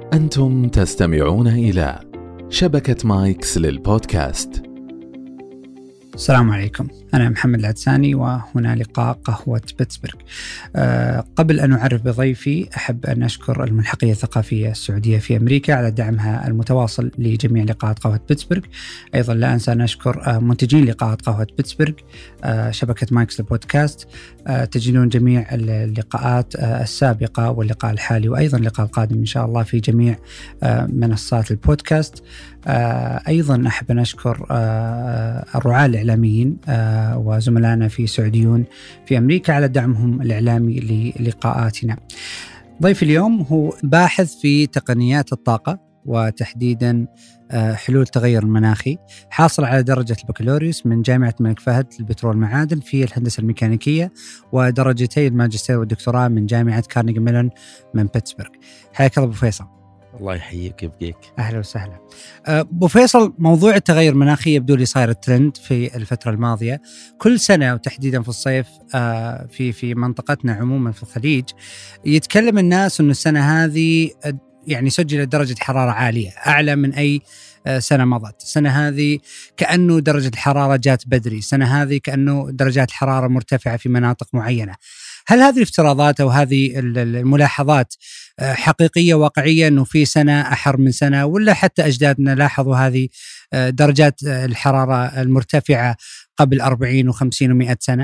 أنتم تستمعون إلى شبكة مايكس للبودكاست. السلام عليكم، أنا محمد العدساني وهنا لقاء قهوة بيتسبرغ. قبل أن أعرف بضيفي أحب أن أشكر الملحقية الثقافية السعودية في أمريكا على دعمها المتواصل لجميع لقاءات قهوة بيتسبرغ. أيضا لا أنسى أن أشكر منتجين لقاءات قهوة بيتسبرغ، شبكة مايكس للبودكاست. تجدون جميع اللقاءات السابقة واللقاء الحالي وأيضا اللقاء القادم إن شاء الله في جميع منصات البودكاست. أيضا أحب أن أشكر الرعاة الإعلاميين وزملائنا في سعوديون في أمريكا على دعمهم الإعلامي للقاءاتنا. ضيف اليوم هو باحث في تقنيات الطاقة وتحديدا حلول تغير المناخي، حاصل على درجة البكالوريوس من جامعة الملك فهد للبترول والمعادن في الهندسة الميكانيكية، ودرجتي الماجستير والدكتوراه من جامعة كارنيغي ميلون من بيتسبرغ. حياك الله أبو فيصل. الله يحييك، يبقيك. أهلا وسهلا. أبو فيصل، موضوع التغير المناخي يبدو لي صاير الترند في الفترة الماضية. كل سنة وتحديدا في الصيف في منطقتنا عموما في الخليج يتكلم الناس أن السنة هذه يعني سجلت درجة حرارة عالية أعلى من أي سنة مضت. السنة هذه كأنه درجة الحرارة جات بدري، السنة هذه كأنه درجات الحرارة مرتفعة في مناطق معينة. هل هذه الافتراضات أو هذه الملاحظات حقيقية واقعية أنه في سنة أحر من سنة، ولا حتى أجدادنا لاحظوا هذه درجات الحرارة المرتفعة قبل 40 و50 و100 سنة؟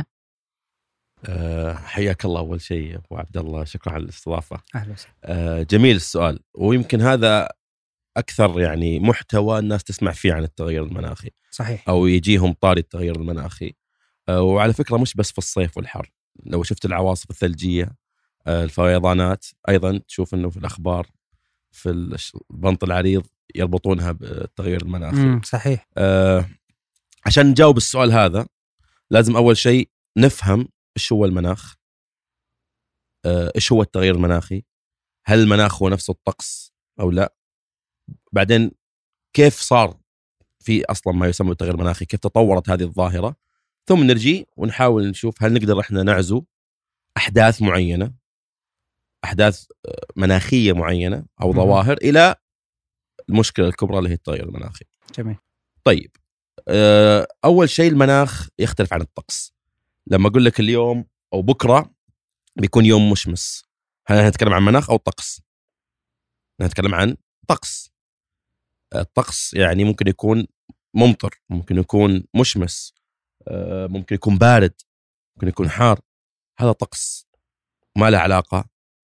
حياك الله أول شيء أبو عبد الله، شكرا على الاستضافة. أهلا وسهلا. جميل السؤال، ويمكن هذا أكثر يعني محتوى الناس تسمع فيه عن التغير المناخي. صحيح. أو يجيهم طاري التغير المناخي. وعلى فكرة مش بس في الصيف والحر، لو شفت العواصف الثلجية، الفيضانات، أيضا تشوف أنه في الأخبار في البنط العريض يربطونها بالتغير المناخي. صحيح. عشان نجاوب السؤال هذا لازم أول شيء نفهم إيش هو المناخ، إيش هو التغير المناخي، هل المناخ هو نفسه الطقس أو لا، بعدين كيف صار في أصلا ما يسمى التغير المناخي، كيف تطورت هذه الظاهرة، ثم نرجي ونحاول نشوف هل نقدر إحنا نعزو أحداث معينة، أحداث مناخية معينة أو ظواهر إلى المشكلة الكبرى اللي هي التغير المناخي. جميل. طيب، أول شيء المناخ يختلف عن الطقس. لما أقول لك اليوم أو بكرة بيكون يوم مشمس، هل نتكلم عن مناخ أو طقس؟ نتكلم عن طقس. الطقس يعني ممكن يكون ممطر، ممكن يكون مشمس، ممكن يكون بارد، ممكن يكون حار. هذا طقس ما له علاقة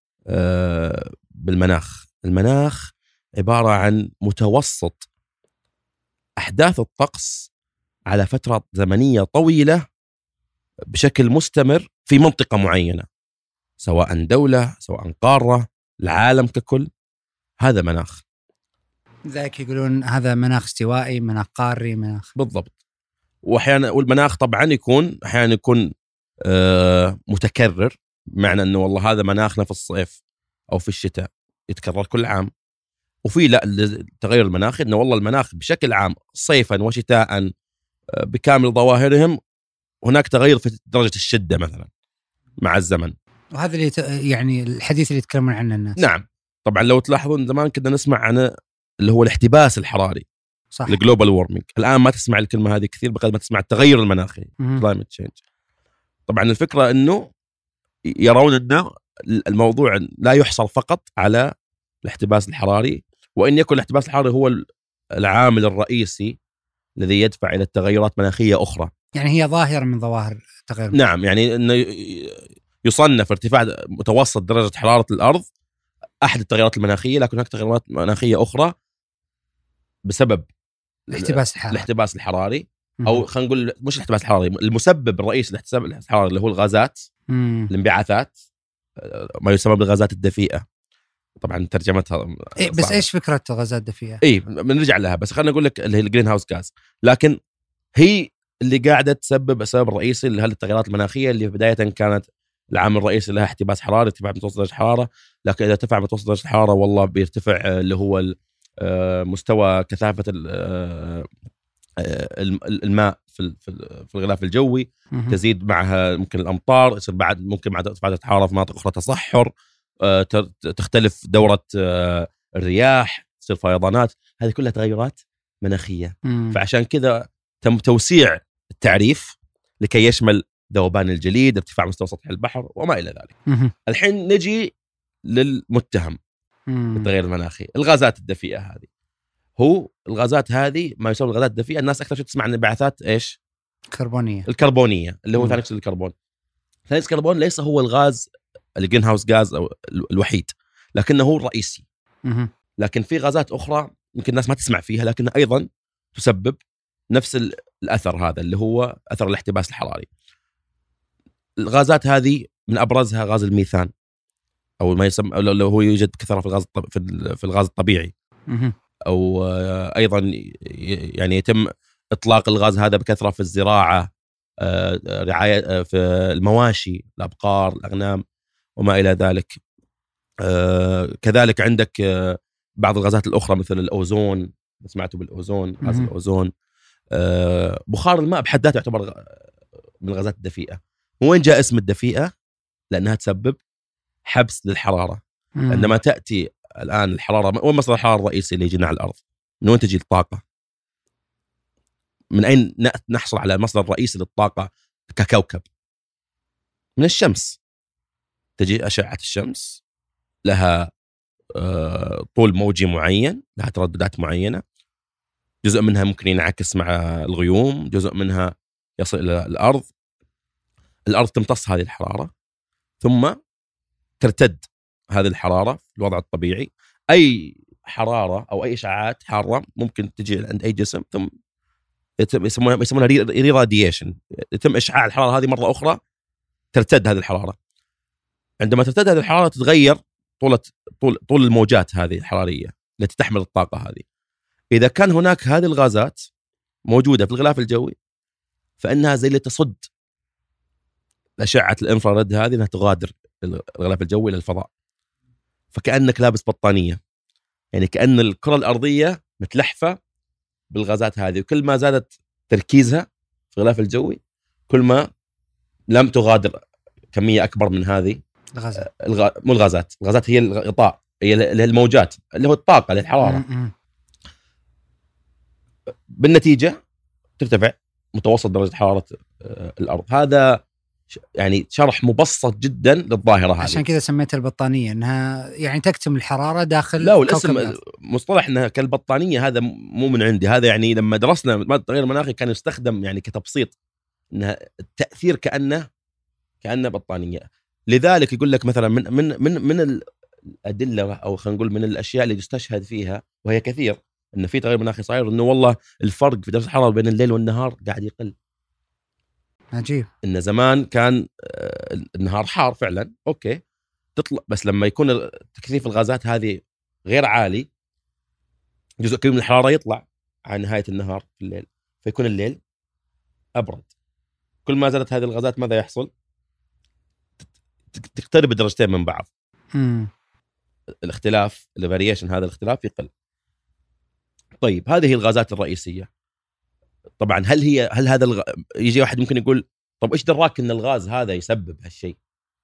بالمناخ. المناخ عبارة عن متوسط أحداث الطقس على فترة زمنية طويلة بشكل مستمر في منطقة معينة، سواء دولة، سواء قارة، العالم ككل. هذا مناخ. ذاك يقولون هذا مناخ استوائي، مناخ قاري، مناخ. بالضبط. وأحيانا والمناخ طبعا أحيانا يكون متكرر، معنى أنه والله هذا مناخنا في الصيف أو في الشتاء يتكرر كل عام. وفي لا، التغير المناخي أنه والله المناخ بشكل عام صيفا وشتاء بكامل ظواهرهم هناك تغير في درجة الشدة مثلا مع الزمن. وهذا اللي يعني الحديث اللي يتكلمون عنه الناس. نعم طبعا. لو تلاحظون زمان كنا نسمع عن اللي هو الاحتباس الحراري، صح، الجلوبال وورمينج. الآن ما تسمع الكلمة هذه كثير بقدر ما تسمع التغير المناخي، climate change. طبعا الفكرة أنه يرون أن الموضوع لا يحصل فقط على الاحتباس الحراري، وإن يكون الاحتباس الحراري هو العامل الرئيسي الذي يدفع إلى التغيرات مناخية أخرى. يعني هي ظاهرة من ظواهر التغير. نعم، يعني أنه يصنف ارتفاع متوسط درجة حرارة الأرض أحد التغيرات المناخية، لكن هناك تغيرات مناخية أخرى بسبب الاحتباس الحراري. أو خلينا نقول مش الاحتباس الحراري، المسبب الرئيسي للاحتباس الحراري اللي هو الغازات، الانبعاثات، ما يسمى بالغازات الدفيئة. طبعا ترجمتها بس إيش فكرة الغازات الدفيئة؟ بنرجع لها، بس خلينا نقول لك اللي هي الجرين هاوس غاز، لكن هي اللي قاعدة تسبب السبب الرئيسي لهذه التغيرات المناخية اللي بداية كانت العامل الرئيسي لها احتباس حراري، ارتفاع متوسط درجة الحرارة. لكن إذا ارتفع متوسط درجة الحرارة والله بيرتفع اللي هو مستوى كثافة الماء في الغلاف الجوي، تزيد معها ممكن الأمطار، يصير بعد ممكن مع ارتفاع الحرارة في مناطق أخرى تصحر، تختلف دورة الرياح، تصير فيضانات، هذه كلها تغيرات مناخية. فعشان كذا تم توسيع التعريف لكي يشمل ذوبان الجليد، ارتفاع مستوى سطح البحر وما إلى ذلك. الحين نجي للمتهم بالتغير المناخي، الغازات الدفيئة هذه. هو الغازات هذه ما يسمى الغازات الدفيئة، الناس أكثر شيء تسمع عن انبعاثات إيش؟ الكربونية اللي هو ثاني أكسيد الكربون. ثاني أكسيد الكربون ليس هو الغاز الجرين هاوس غاز أو الوحيد، لكنه هو الرئيسي. لكن في غازات أخرى يمكن الناس ما تسمع فيها، لكنها أيضا تسبب نفس الأثر هذا اللي هو أثر الاحتباس الحراري. الغازات هذه من أبرزها غاز الميثان، أو ما يسمى لو هو يوجد كثرة في الغاز الطبيعي، أو أيضا يعني يتم إطلاق الغاز هذا بكثرة في الزراعة، رعاية في المواشي، الأبقار، الأغنام وما إلى ذلك. كذلك عندك بعض الغازات الأخرى مثل الأوزون، سمعتوا بالأوزون، غاز الأوزون. بخار الماء بحد ذاته يعتبر من الغازات الدفيئة. وين جاء اسم الدفيئة؟ لأنها تسبب حبس للحرارة. عندما تأتي الآن الحرارة، وين مصدر الحرارة الرئيسي اللي يجينا على الأرض؟ من وين تجي الطاقة؟ من أين نحصل على المصدر الرئيسي للطاقة ككوكب؟ من الشمس. تجي أشعة الشمس، لها طول موجي معين، لها ترددات معينة، جزء منها ممكن ينعكس مع الغيوم، جزء منها يصل إلى الأرض. الأرض تمتص هذه الحرارة، ثم ترتد هذه الحرارة في الوضع الطبيعي. أي حرارة أو أي إشعاعات حارة ممكن تجي عند أي جسم، ثم يسمونها ريراديشن، يتم إشعاع الحرارة هذه مرة أخرى، ترتد هذه الحرارة. عندما ترتد هذه الحرارة تتغير طول الموجات هذه الحرارية التي تحمل الطاقة هذه. إذا كان هناك هذه الغازات موجودة في الغلاف الجوي، فإنها زي اللي تصد أشعة الإنفراريد هذه، أنها تغادر الغلاف الجوي إلى الفضاء. فكأنك لابس بطانية، يعني كأن الكرة الأرضية متلحفة بالغازات هذه، وكل ما زادت تركيزها في الغلاف الجوي كل ما لم تغادر كمية أكبر من هذه الغازات. مو الغازات هي الغطاء، هي الموجات اللي هو الطاقة للحرارة. بالنتيجة ترتفع متوسط درجة حرارة الأرض. هذا يعني شرح مبسط جدا للظاهرة هذه. عشان كذا سميتها البطانية، أنها يعني تكتم الحرارة داخل. لا، والاسم مصطلح أنها كالبطانية هذا مو من عندي، هذا يعني لما درسنا التغير المناخي كان يستخدم يعني كتبسيط، أنها التأثير كأنه بطانية. لذلك يقول لك مثلا من الأدلة، أو خلينا نقول من الأشياء اللي يستشهد فيها، وهي كثير، أن في تغير مناخي صاير، أنه والله الفرق في درجة الحرارة بين الليل والنهار قاعد يقل. عجيب. إن زمان كان النهار حار فعلا، أوكي، تطلع، بس لما يكون تكثيف الغازات هذه غير عالي، جزء كبير من الحرارة يطلع عن نهاية النهار في الليل، فيكون الليل أبرد. كل ما زادت هذه الغازات ماذا يحصل؟ تقترب درجتين من بعض. الاختلاف، الفاريشن، هذا الاختلاف يقل. طيب، هذه هي الغازات الرئيسية. طبعا هل هذا يجي واحد ممكن يقول طب ايش دراك ان الغاز هذا يسبب هالشيء؟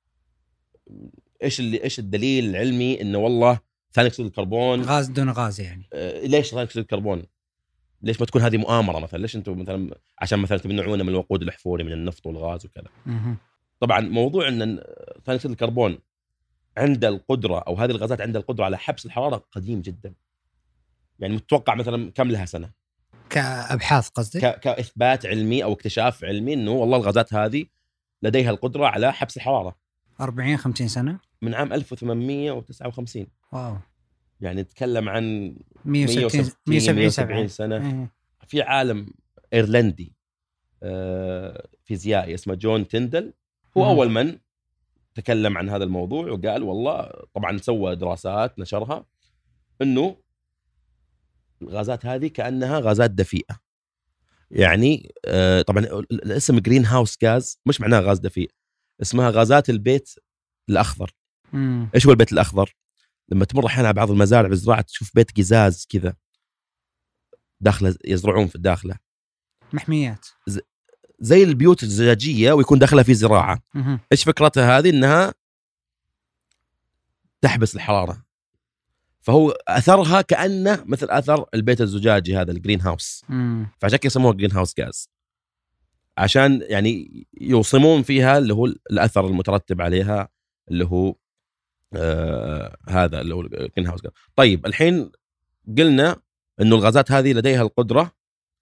ايش الدليل العلمي انه والله ثاني اكسيد الكربون غاز دون غاز؟ يعني ليش ثاني اكسيد الكربون؟ ليش ما تكون هذه مؤامرة مثلا؟ ليش انتم مثلا عشان مثلا تمنعونا من الوقود الاحفوري من النفط والغاز وكذا؟ طبعا موضوع ان ثاني اكسيد الكربون عند القدرة، او هذه الغازات عندها القدرة على حبس الحرارة قديم جدا. يعني متوقع مثلا كم لها سنة كأبحاث، قصدك كإثبات علمي أو اكتشاف علمي أنه والله الغازات هذه لديها القدرة على حبس الحرارة؟ 40-50 سنة، من عام 1859. واو. يعني نتكلم عن 170 سنة. في عالم إيرلندي فيزيائي اسمه جون تيندل، هو أول من تكلم عن هذا الموضوع، وقال والله، طبعا سوى دراسات نشرها، أنه الغازات هذه كأنها غازات دفيئة. يعني طبعا الاسم جرين هاوس غاز مش معناه غاز دفيء، اسمها غازات البيت الأخضر. إيش هو البيت الأخضر؟ لما تمر أحيانا على بعض المزارع بالزراعة تشوف بيت قزاز كذا داخله، يزرعون في الداخلة محميات زي البيوت الزجاجية، ويكون داخلها في زراعة. إيش فكرتها هذه؟ إنها تحبس الحرارة. فهو اثرها كانه مثل اثر البيت الزجاجي هذا الجرين هاوس. فعشان كده يسموها جرين هاوس جاز، عشان يعني يوصمون فيها اللي هو الاثر المترتب عليها اللي هو هذا اللي هو الجرين هاوس جاز. طيب الحين قلنا انه الغازات هذه لديها القدره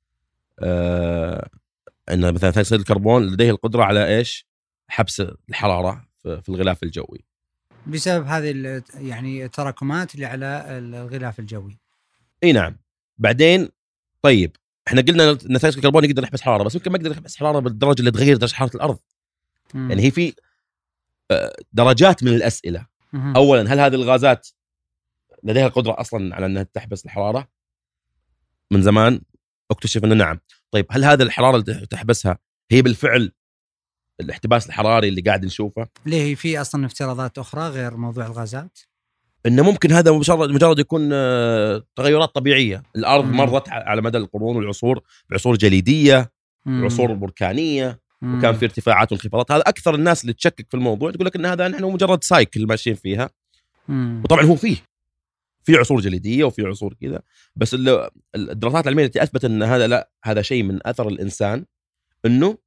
ان مثلا ثاني اكسيد الكربون لديه القدره على ايش؟ حبس الحراره في الغلاف الجوي بسبب هذه يعني التراكمات اللي على الغلاف الجوي. اي نعم. بعدين طيب احنا قلنا ان ثاني اكسيد الكربون يقدر يحبس حراره، بس ممكن ما يقدر يحبس حراره بالدرجه اللي تغير درجه حراره الارض. يعني هي في درجات من الاسئله. اولا، هل هذه الغازات لديها القدره اصلا على انها تحبس الحراره؟ من زمان اكتشف انه نعم. طيب هل هذه الحراره اللي تحبسها هي بالفعل الاحتباس الحراري اللي قاعد نشوفه؟ ليه في اصلا افتراضات اخرى غير موضوع الغازات؟ انه ممكن هذا مجرد يكون تغيرات طبيعيه. الارض مرت على مدى القرون والعصور بعصور جليديه، بعصور بركانيه، وكان في ارتفاعات وانخفاضات. هذا اكثر الناس اللي تشكك في الموضوع تقول لك ان هذا نحن مجرد سايكل ماشيين فيها. وطبعا هو في عصور جليديه وفي عصور كذا، بس الدراسات العلميه التي اثبتت ان هذا لا، هذا شيء من اثر الانسان. انه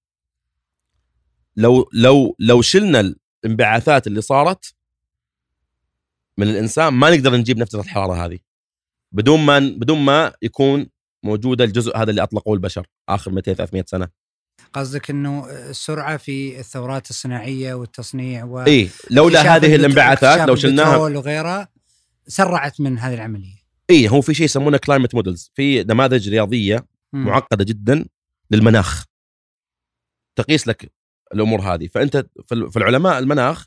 لو شلنا الانبعاثات اللي صارت من الانسان ما نقدر نجيب نفس الحراره هذه بدون ما يكون موجوده الجزء هذا اللي اطلقوه البشر اخر 200-300 سنه. قصدك انه السرعه في الثورات الصناعيه والتصنيع لولا هذه الانبعاثات لو شلناها وغيرها سرعت من هذه العمليه. هو في شيء يسمونه كلايمت مودلز، في نماذج رياضيه معقده جدا للمناخ تقيس لك الامور هذه. فانت في العلماء المناخ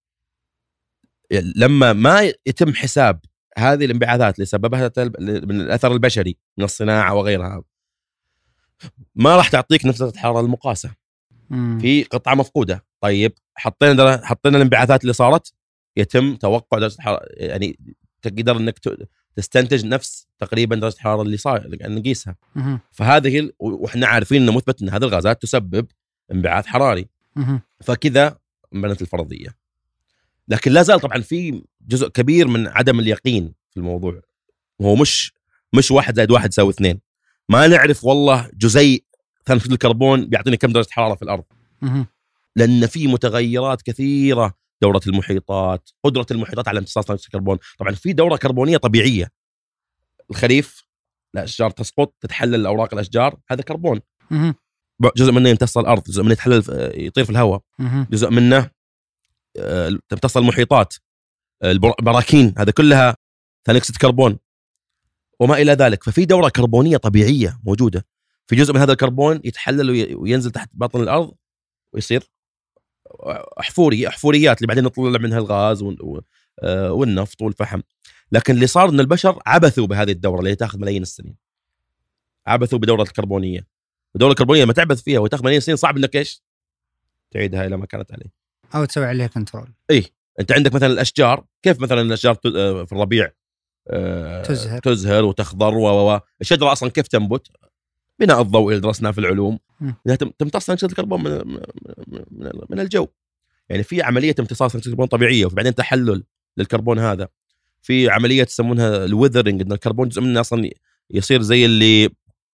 لما ما يتم حساب هذه الانبعاثات اللي سببها من الاثر البشري من الصناعه وغيرها، ما راح تعطيك نفس الحراره المقاسه في قطعه مفقوده. طيب حطينا الانبعاثات اللي صارت، يتم توقع درجه الحراره، يعني تقدر انك تستنتج نفس تقريبا درجه الحراره اللي صار نقيسها. فهذه واحنا عارفين انه مثبت ان هذه الغازات تسبب انبعاث حراري. فكذا بنت الفرضيه. لكن لا زال طبعا في جزء كبير من عدم اليقين في الموضوع. هو مش 1 زائد 1 يساوي 2. ما نعرف والله جزيء ثاني اكسيد الكربون بيعطيني كم درجه حراره في الارض. لان في متغيرات كثيره، دوره المحيطات، قدره المحيطات على امتصاص ثاني اكسيد الكربون. طبعا في دوره كربونيه طبيعيه. الخريف الاشجار تسقط، تتحلل الاوراق الاشجار، هذا كربون. جزء منه يمتص الارض، جزء منه يتحلل يطير في الهواء، جزء منه تمتص المحيطات، البراكين، هذا كلها ثاني اكسيد كربون وما الى ذلك. ففي دوره كربونيه طبيعيه موجوده. في جزء من هذا الكربون يتحلل وينزل تحت باطن الارض ويصير احفوريات اللي بعدين نطلع منها الغاز والنفط والفحم. لكن اللي صار ان البشر عبثوا بهذه الدوره اللي تاخذ ملايين السنين. عبثوا بدوره الكربونيه. الدوره الكربونيه لما تعبث فيها وتاخذ ملايين السنين صعب انك ايش تعيدها الى ما كانت عليه او تسوي عليها كنترول. انت عندك مثلا الاشجار، كيف مثلا الاشجار في الربيع تزهر وتخضر الشجره اصلا كيف تنبت؟ بناء الضوء اللي درسناه في العلوم انها تمتص ثاني اكسيد الكربون من الجو. يعني في عمليه امتصاص ثاني اكسيد الكربون طبيعيه، وبعدين تحلل للكربون هذا. في عمليه يسمونها الويذرنج، ان الكربون جزء منه اصلا يصير زي اللي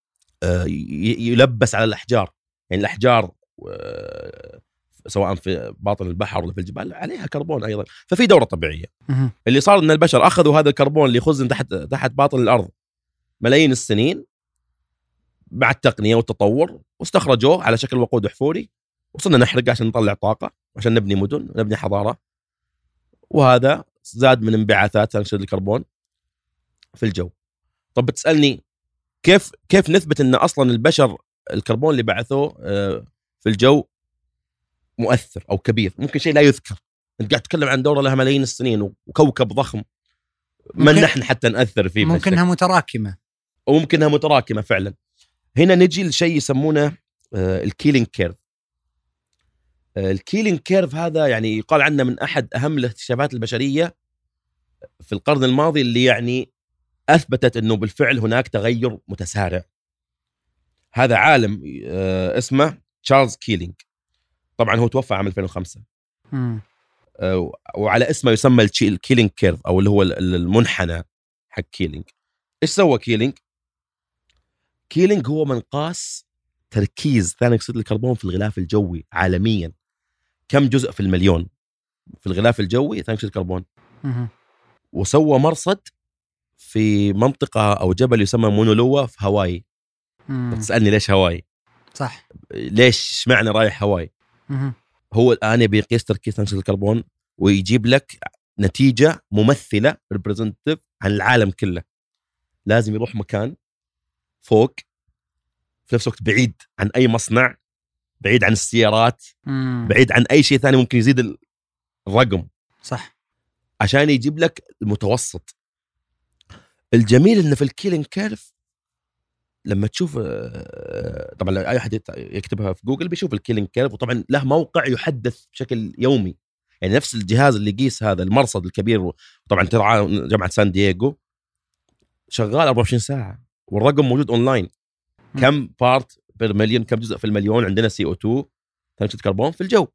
يلبس على الاحجار. يعني الاحجار سواء في باطن البحر ولا في الجبال عليها كربون ايضا. ففي دوره طبيعيه. اللي صار ان البشر اخذوا هذا الكربون اللي يخزن تحت باطن الارض ملايين السنين مع التقنيه والتطور، واستخرجوه على شكل وقود احفوري، وصلنا نحرق عشان نطلع طاقه، عشان نبني مدن ونبني حضاره. وهذا زاد من انبعاثات ثاني اكسيد الكربون في الجو. طب بتسالني كيف نثبت ان اصلا البشر الكربون اللي بعثوه في الجو مؤثر او كبير؟ ممكن شيء لا يذكر. انت قاعد تتكلم عن دوره لها ملايين السنين وكوكب ضخم، من نحن حتى ناثر فيه؟ ممكنها متراكمه، وممكنها متراكمه فعلا. هنا نجي لشيء يسمونه الكيلينج كيرف. الكيلينج كيرف هذا يعني يقال عنه من احد اهم الاكتشافات البشريه في القرن الماضي، اللي يعني اثبتت انه بالفعل هناك تغير متسارع. هذا عالم اسمه تشارلز كيلينج. طبعا هو توفى عام 2005. وعلى اسمه يسمى الكيلينج كيرف، او اللي هو المنحنى حق كيلينج. ايش سوى كيلينج؟ كيلينج هو منقاس تركيز ثاني اكسيد الكربون في الغلاف الجوي عالميا. كم جزء في المليون في الغلاف الجوي ثاني اكسيد الكربون. وسوى مرصد في منطقة أو جبل يسمى مونولوا في هاواي. تسألني ليش هاواي؟ صح. ليش معنى رايح هاواي؟ هو الآن يبي يقيس تركيز ثاني أكسيد الكربون ويجيب لك نتيجة ممثلة representative عن العالم كله. لازم يروح مكان فوق في نفس الوقت بعيد عن أي مصنع، بعيد عن السيارات، بعيد عن أي شيء ثاني ممكن يزيد الرقم. صح. عشان يجيب لك المتوسط. الجميل إنه في الكيلينج كيرف لما تشوف، طبعا أي أحد يكتبها في جوجل بيشوف الكيلينج كيرف، وطبعا له موقع يحدث بشكل يومي. يعني نفس الجهاز اللي يقيس هذا المرصد الكبير، طبعا ترعى جامعة سان دييغو، شغال 24 ساعة والرقم موجود أونلاين. كم بارت بير مليون، كم جزء في المليون عندنا CO2 ثاني أكسيد الكربون في الجو.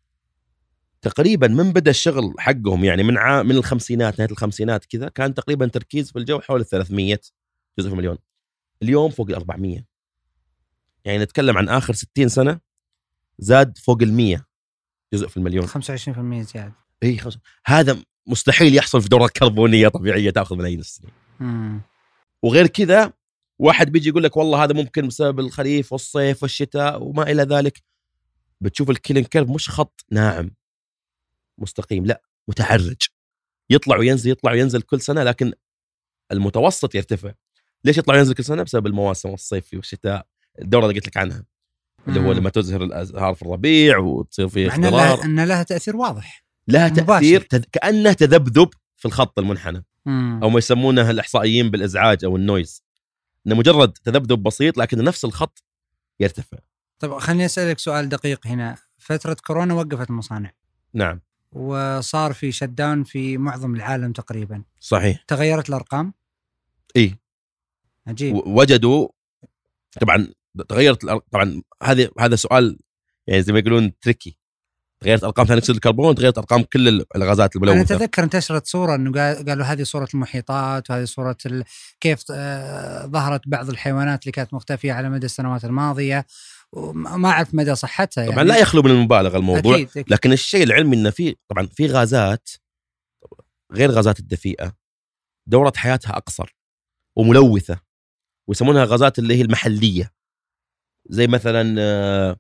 تقريبا من بدأ الشغل حقهم يعني من الخمسينات، نهاية الخمسينات كذا، كان تقريبا تركيز في الجو حول 300 جزء في المليون. اليوم فوق 400. يعني نتكلم عن آخر 60 سنة زاد فوق 100 جزء في المليون. 25% زيادة. هذا مستحيل يحصل في دورة كربونية طبيعية تأخذ ملايين السنين. وغير كذا واحد بيجي يقول لك والله هذا ممكن بسبب الخريف والصيف والشتاء وما إلى ذلك. بتشوف الكيلينج كيرف مش خط ناعم مستقيم، لا، متحرج، يطلع وينزل يطلع وينزل كل سنة، لكن المتوسط يرتفع. ليش يطلع وينزل كل سنة؟ بسبب المواسم الصيفي والشتاء، الدورة اللي قلت لك عنها اللي هو لما تزهر الأزهار في الربيع وتصير فيه اخضرار. أن لها تأثير واضح، لها تأثير كأنه تذبذب في الخط المنحنى، أو ما يسمونه الإحصائيين بالإزعاج أو النويز، إنه مجرد تذبذب بسيط لكن نفس الخط يرتفع. طب خليني أسألك سؤال دقيق هنا. فترة كورونا وقفت المصانع. نعم. وصار في شتداون في معظم العالم تقريبا. صحيح. تغيرت الأرقام؟ إيه. عجيب. وجدوا طبعا تغيرت طبعا هذا سؤال يعني زي ما يقولون تريكي. تغيرت ارقام ثاني اكسيد الكربون، تغيرت ارقام كل الغازات الملوثه. انا اتذكر انتشرت صوره انه قالوا هذه صوره المحيطات وهذه صوره كيف ظهرت بعض الحيوانات اللي كانت مختفيه على مدى السنوات الماضيه، وما اعرف مدى صحتها يعني. طبعا لا يخلو من المبالغه الموضوع. أكيد. لكن الشيء العلمي انه طبعا في غازات غير غازات الدفيئه دوره حياتها اقصر وملوثه، ويسمونها غازات اللي هي المحليه، زي مثلا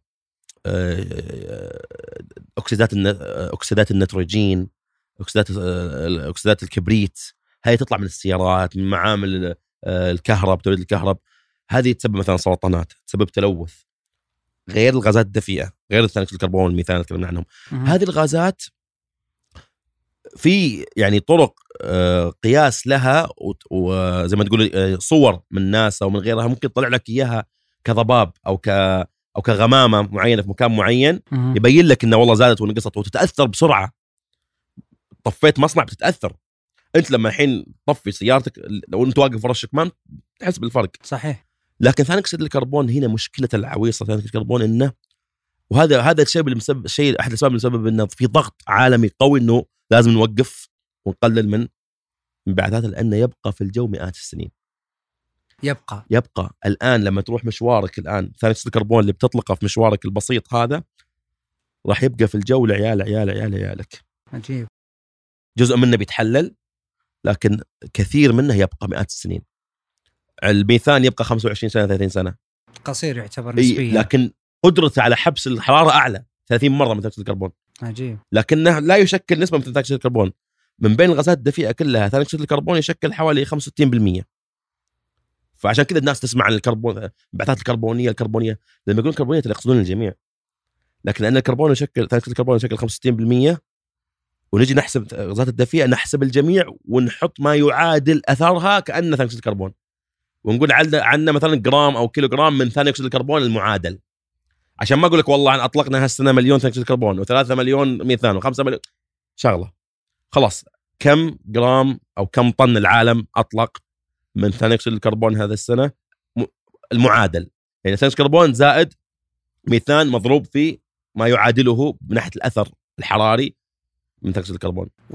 اكسيدات النيتروجين، اكسيدات الكبريت. هاي تطلع من السيارات، من معامل الكهرباء، توليد الكهرباء. هذه تسبب مثلا سرطانات، تسبب تلوث. غير الغازات الدفيئه، غير ثاني اكسيد الكربون والميثان اللي تكلمنا عنهم. هذه الغازات في يعني طرق قياس لها، وزي ما تقول صور من ناسا ومن غيرها ممكن تطلع لك اياها كضباب او كغمامه معينه في مكان معين، يبين لك انه والله زادت ونقصت، وتتاثر بسرعه. طفيت مصنع بتتاثر. انت لما الحين تطفي سيارتك لو انت واقف ورا الشكمان تحس بالفرق. صحيح. لكن ثاني اكسيد الكربون هنا مشكله العويصه ثاني اكسيد الكربون انه، وهذا الشيء اللي مسبب شيء احد الاسباب اللي مسبب انه في ضغط عالمي قوي انه لازم نوقف ونقلل من انبعاثاته، لانه يبقى في الجو مئات السنين. يبقى الآن لما تروح مشوارك الآن ثاني أكسيد الكربون اللي بتطلقه في مشوارك البسيط هذا راح يبقى في الجو لعيالك. عجيب. جزء منه بيتحلل لكن كثير منه يبقى مئات السنين. الميثان يبقى 25 سنة 30 سنة، قصير يعتبر نسبيا، لكن قدرته على حبس الحرارة أعلى 30 مرة من ثاني أكسيد الكربون. عجيب. لكنه لا يشكل نسبة من ثاني أكسيد الكربون. من بين الغازات الدفيئة كلها ثاني أكسيد الكربون يشكل حوالي 65%. فعشان كذا الناس تسمع عن الانبعاثات الكربونيه لما يقولون كربونيه يقصدون الجميع. لكن ان الكربون يشكل ثاني اكسيد الكربون يشكل 65%، ونجي نحسب غازات الدفيئه نحسب الجميع ونحط ما يعادل اثرها كانه ثاني اكسيد الكربون، ونقول عندنا مثلا جرام او كيلوغرام من ثاني اكسيد الكربون المعادل. عشان ما اقول لك والله اطلقنا هالسنه مليون ثاني اكسيد الكربون و3 مليون ميثان و5 مليون شغله. خلاص كم جرام او كم طن العالم اطلق من ثاني اكسيد الكربون هذا السنه المعادل، يعني ثاني اكسيد الكربون زائد ميثان مضروب في ما يعادله من ناحيه الاثر الحراري من ثاني اكسيد الكربون.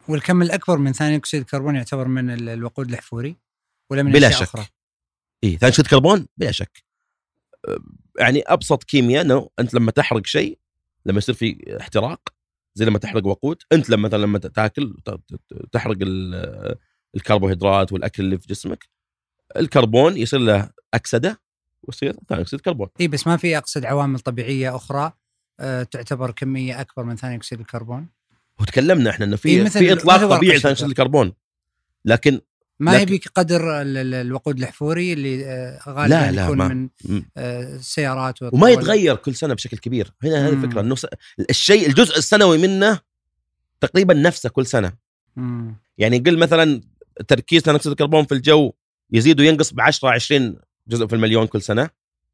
والكم الأكبر من ثاني أكسيد الكربون يعتبر من الوقود الأحفوري ولا من بلا أشياء شك أخرى؟ ثاني أكسيد الكربون بلا شك. يعني أبسط كيمياء أنه أنت لما تحرق شيء، لما يصير في احتراق زي لما تحرق وقود، أنت لما تاكل تحرق الكربوهيدرات والأكل اللي في جسمك، الكربون يصير له أكسدة ويصير ثاني أكسيد الكربون. بس ما في أقصد عوامل طبيعية أخرى تعتبر كمية أكبر من ثاني أكسيد الكربون. وتكلمنا احنا انه في اطلاق طبيعي لثاني اكسيد الكربون، لكن ما يبي قدر الوقود الاحفوري اللي غالبا يكون من السيارات وما يتغير كل سنه بشكل كبير. هنا هذه الفكره، انه الشيء الجزء السنوي منه تقريبا نفسه كل سنه. يعني قل مثلا تركيز ثاني اكسيد الكربون في الجو يزيد وينقص ب10-20 جزء في المليون كل سنه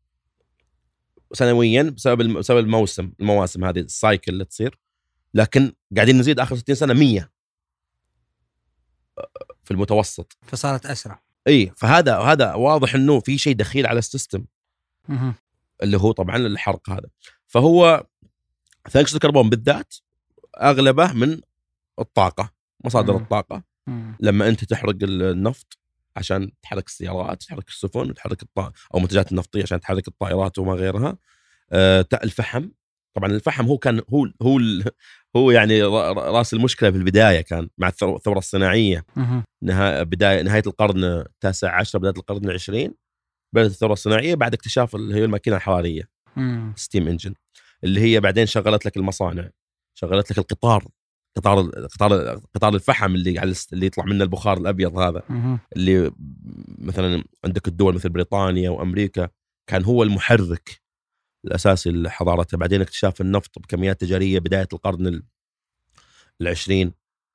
سنويا بسبب المواسم هذه السايكل اللي تصير، لكن قاعدين نزيد آخر 60 سنة 100 في المتوسط، فصارت أسرع. فهذا واضح إنه في شيء دخيل على السيستم اللي هو طبعا الحرق هذا. فهو ثاني أكسيد الكربون بالذات أغلبه من الطاقة، مصادر الطاقة. لما أنت تحرق النفط عشان تحرك السيارات، تحرك السفن، تحرك أو منتجات النفطية عشان تحرك الطائرات وما غيرها. الفحم طبعا، الفحم هو كان هو يعني راس المشكله في البدايه، كان مع الثوره الصناعيه. نهايه القرن التاسع عشر بدايه القرن العشرين بدات الثوره الصناعيه بعد اكتشاف اللي هي الماكينه الحراريه، ستيم انجن، اللي هي بعدين شغلت لك المصانع، شغلت لك قطار الفحم اللي يطلع منه البخار الابيض هذا، اللي مثلا عندك الدول مثل بريطانيا وامريكا كان هو المحرك الأساسي لحضارته. بعدين اكتشاف النفط بكميات تجارية بداية القرن العشرين،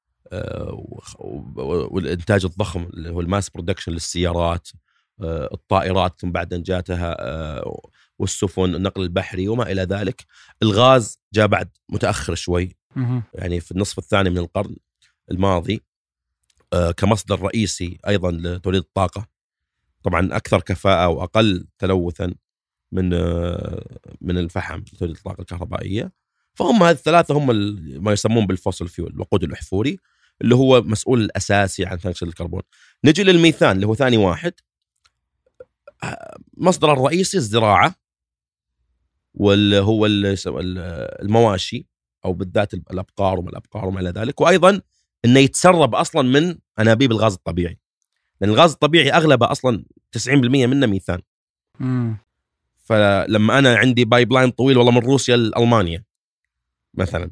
والإنتاج الضخم اللي هو الماس برودكشن للسيارات، الطائرات، ثم بعد جاتها والسفن، النقل البحري وما إلى ذلك. الغاز جاء بعد متأخر شوي، يعني في النصف الثاني من القرن الماضي، كمصدر رئيسي أيضا لتوليد الطاقة، طبعا أكثر كفاءة وأقل تلوثا من الفحم لتوليد الطاقة الكهربائية. فهم هذه الثلاثة هم ما يسمون بالفوسل فيول، الوقود الأحفوري، اللي هو مسؤول الأساسي عن ثاني أكسيد الكربون. نجي للميثان اللي هو ثاني واحد. مصدر الرئيسي الزراعة، واللي هو المواشي، أو بالذات الأبقار وما إلى ذلك، وأيضا إنه يتسرب أصلا من أنابيب الغاز الطبيعي، لأن الغاز الطبيعي أغلبه أصلا 90% منه ميثان. فلما أنا عندي بايب لاين طويل والله من روسيا لألمانيا مثلا،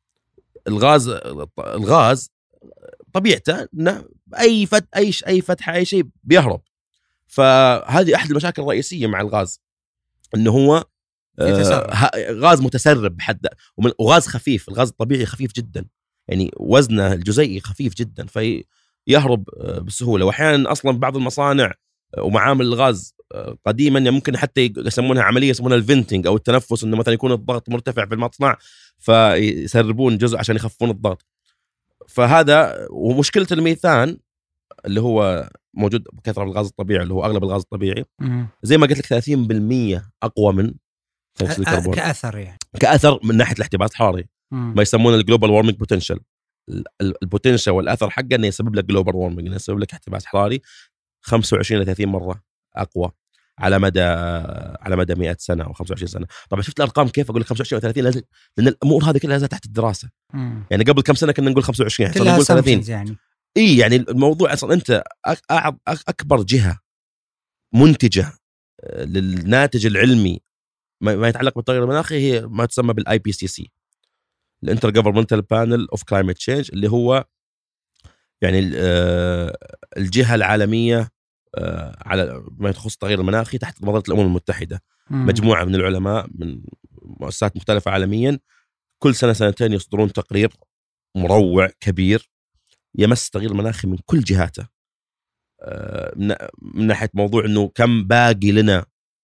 الغاز طبيعته إنه أي فتحة أي شيء بيهرب. فهذه أحد المشاكل الرئيسية مع الغاز، إنه هو غاز متسرب بحد، وغاز خفيف. الغاز الطبيعي خفيف جدا، يعني وزنه الجزيئي خفيف جدا، فيهرب بسهولة. وأحيانا أصلا بعض المصانع ومعامل الغاز قديما ممكن حتى يسمونها عملية يسمونها الفنتنج أو التنفس، إنه مثلا يكون الضغط مرتفع في المصنع فيسربون جزء عشان يخففون الضغط. فهذا ومشكلة الميثان اللي هو موجود بكثرة في الغاز الطبيعي، اللي هو أغلب الغاز الطبيعي، زي ما قلت لك 30% أقوى من ثاني أكسيد الكربون كأثر، يعني كأثر من ناحية الاحتباس الحراري. ما يسمونه الجلوبال وارمينج بوتنشال، البوتنشال والأثر حقه إنه يسبب لك جلوبال وارمينج، إنه يسبب لك احتباس حراري 25 إلى 30 مرة أقوى على مدى 100 سنة أو 25 سنة. طبعا شفت الأرقام كيف أقول لك 25 و 30، لازم، لأن الأمور هذه كلها تحت الدراسة. يعني قبل كم سنة كنا نقول 25، صرنا نقول 30 يعني. يعني الموضوع أصلا أنت أكبر جهة منتجة للناتج العلمي ما يتعلق بالتغير المناخي هي ما تسمى بالاي بي سي سي، الانتر جوفرمنتال بانل اوف كلايمت تشينج، اللي هو يعني الجهة العالمية على ما يخص التغير المناخي تحت منظمة الأمم المتحدة. مجموعة من العلماء من مؤسسات مختلفة عالميا كل سنة سنتين يصدرون تقرير مروع كبير يمس التغيير المناخي من كل جهاته، من ناحية موضوع أنه كم باقي لنا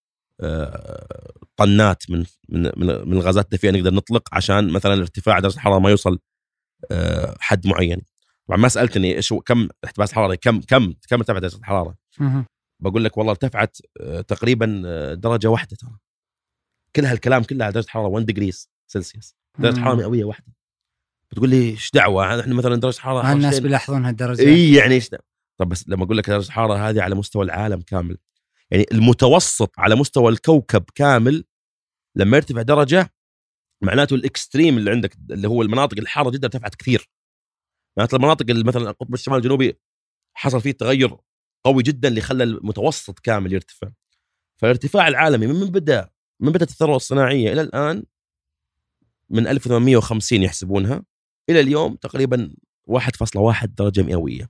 طنات من الغازات الدفيئة نقدر نطلق عشان مثلا ارتفاع درجة الحرارة ما يوصل حد معين. طبعا ما سألتني إيش كم احتباس حراري، كم ارتفعت درجة الحرارة. بقول لك والله ارتفعت تقريبا درجة واحدة. ترى كل هالكلام كله على درجة حرارة 1 ديجري سلسيوس، درجة حرارة مئوية واحدة تقول لي ايش دعوه احنا مثلا درجه حراره الناس بيلاحظون هالدرجه. يعني ايش؟ طب بس لما اقول لك درجه الحراره هذه على مستوى العالم كامل، يعني المتوسط على مستوى الكوكب كامل لما يرتفع درجه معناته الاكستريم اللي عندك اللي هو المناطق الحاره جدا ارتفعت كثير. معناته المناطق اللي مثلا القطب الشمالي الجنوبي حصل فيه تغير قوي جدا اللي خلى المتوسط كامل يرتفع. فالارتفاع العالمي من بدأت الثروه الصناعيه الى الان من 1850 يحسبونها الى اليوم تقريبا 1.1 درجه مئويه.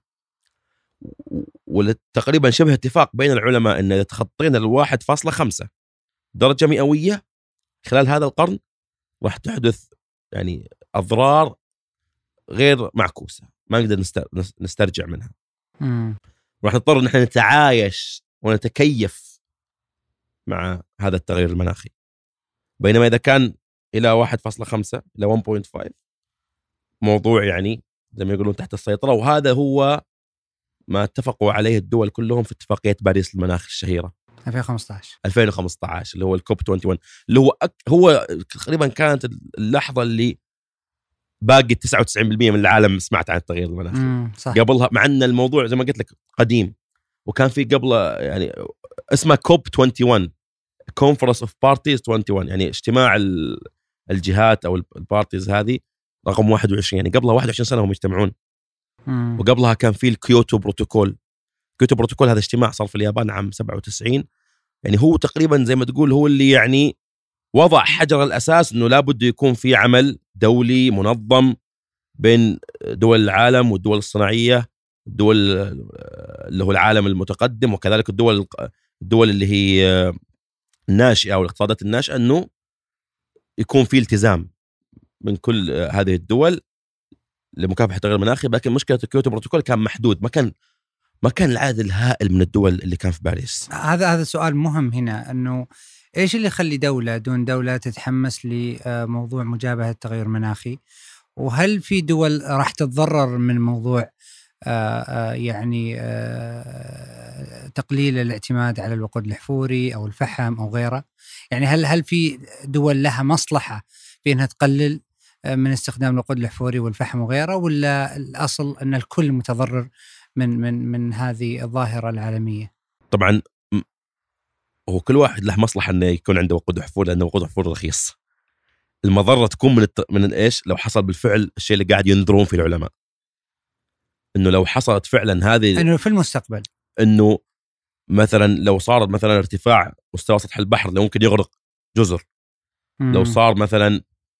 وتقريبا شبه اتفاق بين العلماء ان اذا تخطينا 1.5 درجه مئويه خلال هذا القرن راح تحدث يعني اضرار غير معكوسه ما نقدر نسترجع منها. راح نضطر ان احنا نتعايش ونتكيف مع هذا التغير المناخي. بينما اذا كان الى 1.5 الى 1.5 موضوع يعني زي ما يقولون تحت السيطره. وهذا هو ما اتفقوا عليه الدول كلهم في اتفاقيه باريس للمناخ الشهيره 2015 اللي هو الكوب 21 اللي هو تقريبا كانت اللحظه اللي باقي 99% من العالم سمعت عن التغير المناخي. قبلها مع ان الموضوع زي ما قلت لك قديم وكان في قبله يعني اسمه كوب 21 كونفرنس اوف بارتيز 21 يعني اجتماع الجهات او البارتيز هذه رقم 21 يعني قبلها 21 سنه هم يجتمعون. وقبلها كان في الكيوتو بروتوكول. كيوتو بروتوكول هذا اجتماع صار في اليابان عام 97 يعني هو تقريبا زي ما تقول هو اللي يعني وضع حجر الأساس أنه لابد يكون في عمل دولي منظم بين دول العالم والدول الصناعية الدول اللي هو العالم المتقدم وكذلك الدول اللي هي الناشئة أو الاقتصادات الناشئة أنه يكون في التزام من كل هذه الدول لمكافحة التغير المناخي. لكن مشكلة كيوتو بروتوكول كان محدود ما كان العدد الهائل من الدول اللي كان في باريس. هذا سؤال مهم هنا أنه إيش اللي يخلي دولة دون دولة تتحمس لموضوع مجابهة التغير المناخي؟ وهل في دول راح تتضرر من موضوع يعني تقليل الاعتماد على الوقود الأحفوري أو الفحم أو غيره؟ يعني هل في دول لها مصلحة في أنها تقلل من استخدام الوقود الأحفوري والفحم وغيره، ولا الأصل أن الكل متضرر من هذه الظاهرة العالمية؟ طبعا هو كل واحد له مصلحة أنه يكون عنده وقود أحفوري لأنه وقود أحفوري رخيص. المضرة تكون من إيش؟ لو حصل بالفعل الشيء اللي قاعد ينذرون فيه العلماء إنه لو حصلت فعلا هذه إنه في المستقبل إنه مثلا لو صار مثلا ارتفاع مستوى سطح البحر اللي ممكن يغرق جزر لو صار مثلا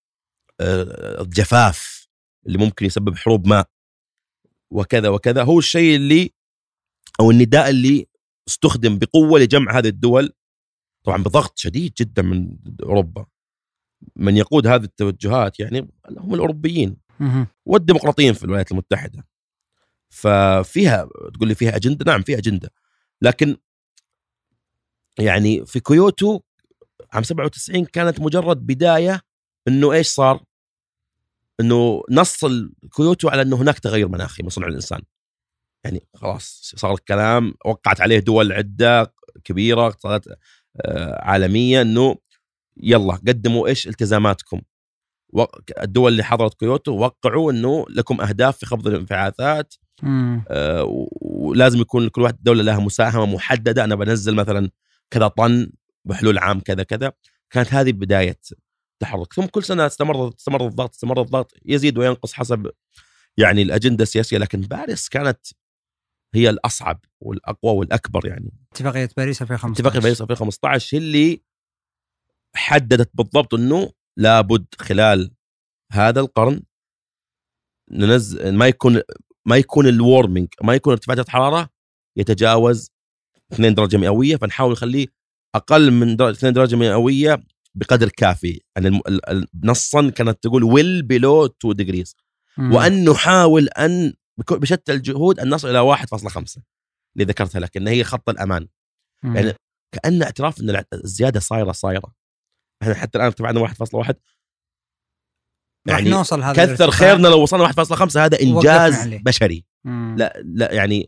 جفاف اللي ممكن يسبب حروب ماء وكذا هو الشيء اللي أو النداء اللي استخدم بقوة لجمع هذه الدول طبعا بضغط شديد جدا من أوروبا. من يقود هذه التوجهات يعني هم الأوروبيين والديمقراطيين في الولايات المتحدة. ففيها تقول لي فيها أجندة؟ نعم فيها أجندة. لكن يعني في كيوتو عام 97 كانت مجرد بداية إنه إيش صار؟ إنه نص كيوتو على إنه هناك تغير مناخي من صنع الإنسان. يعني خلاص صار الكلام وقعت عليه دول عدة كبيرة اقتصادات عالمية إنه يلا قدموا إيش التزاماتكم. الدول اللي حضرت كيوتو وقعوا إنه لكم أهداف في خفض الانبعاثات ولازم يكون كل واحد دولة لها مساهمة محددة. أنا بنزل مثلا كذا طن بحلول عام كذا. كانت هذه بداية تحرك. ثم كل سنة استمر الضغط يزيد وينقص حسب يعني الأجندة السياسية. لكن باريس كانت هي الأصعب والأقوى والأكبر. يعني اتفاقية باريس 2015 اللي حددت بالضبط أنه لابد خلال هذا القرن ننزل ما يكون الوارمينج ما يكون ارتفاع درجة الحرارة يتجاوز 2 درجة مئوية. فنحاول نخليه أقل من 2 درجة مئوية بقدر كافي. يعني نصا كانت تقول well below 2 degrees وأن نحاول أن بشتى الجهود أن نصل إلى 1.5 اللي ذكرتها لك إن هي خط الأمان. يعني كأن اعتراف أن الزيادة صايرة. احنا حتى الآن ارتفعنا 1.1 يعني نوصل هذا كثر خيرنا لو وصلنا 1.5 هذا إنجاز بشري لا يعني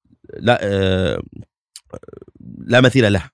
لا مثيل له.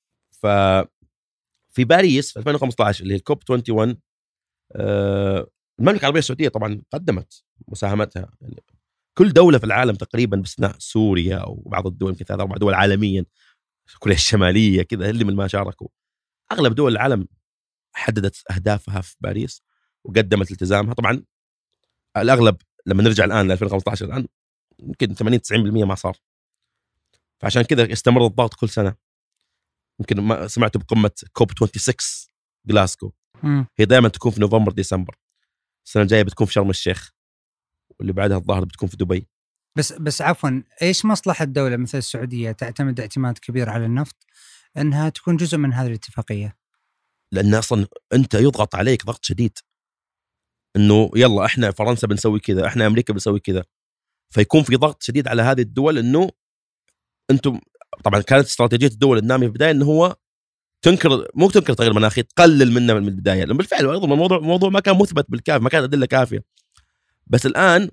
ففي باريس في 2015 اللي هي الكوب 21 المملكة العربية السعودية طبعا قدمت مساهمتها، يعني كل دولة في العالم تقريبا باستثناء سوريا وبعض الدول يمكن 3-4 دول عالميا، كوريا الشمالية كذا اللي من ما شاركوا. أغلب دول العالم حددت أهدافها في باريس وقدمت التزامها. طبعا الأغلب لما نرجع الآن ل 2015 الآن يمكن 80-90% ما صار، فعشان كذا استمر الضغط كل سنة. يمكن ما سمعتوا بقمة كوب 26 جلاسكو، هي دائما تكون في نوفمبر ديسمبر. السنة الجاية بتكون في شرم الشيخ، واللي بعدها الظاهر بتكون في دبي. بس عفوا، ايش مصلحة دولة مثل السعودية تعتمد اعتماد كبير على النفط انها تكون جزء من هذه الاتفاقية؟ لأن أصلا أنت يضغط عليك ضغط شديد، إنه يلا إحنا فرنسا بنسوي كذا، إحنا أمريكا بنسوي كذا، فيكون في ضغط شديد على هذه الدول. إنه أنتم طبعا كانت استراتيجية الدول النامية في البداية إنه هو مو تنكر تغير مناخي، تقلل منه من البداية، لأن بالفعل أيضا الموضوع ما كان مثبت بالكافي، ما كانت أدلة كافية. بس الآن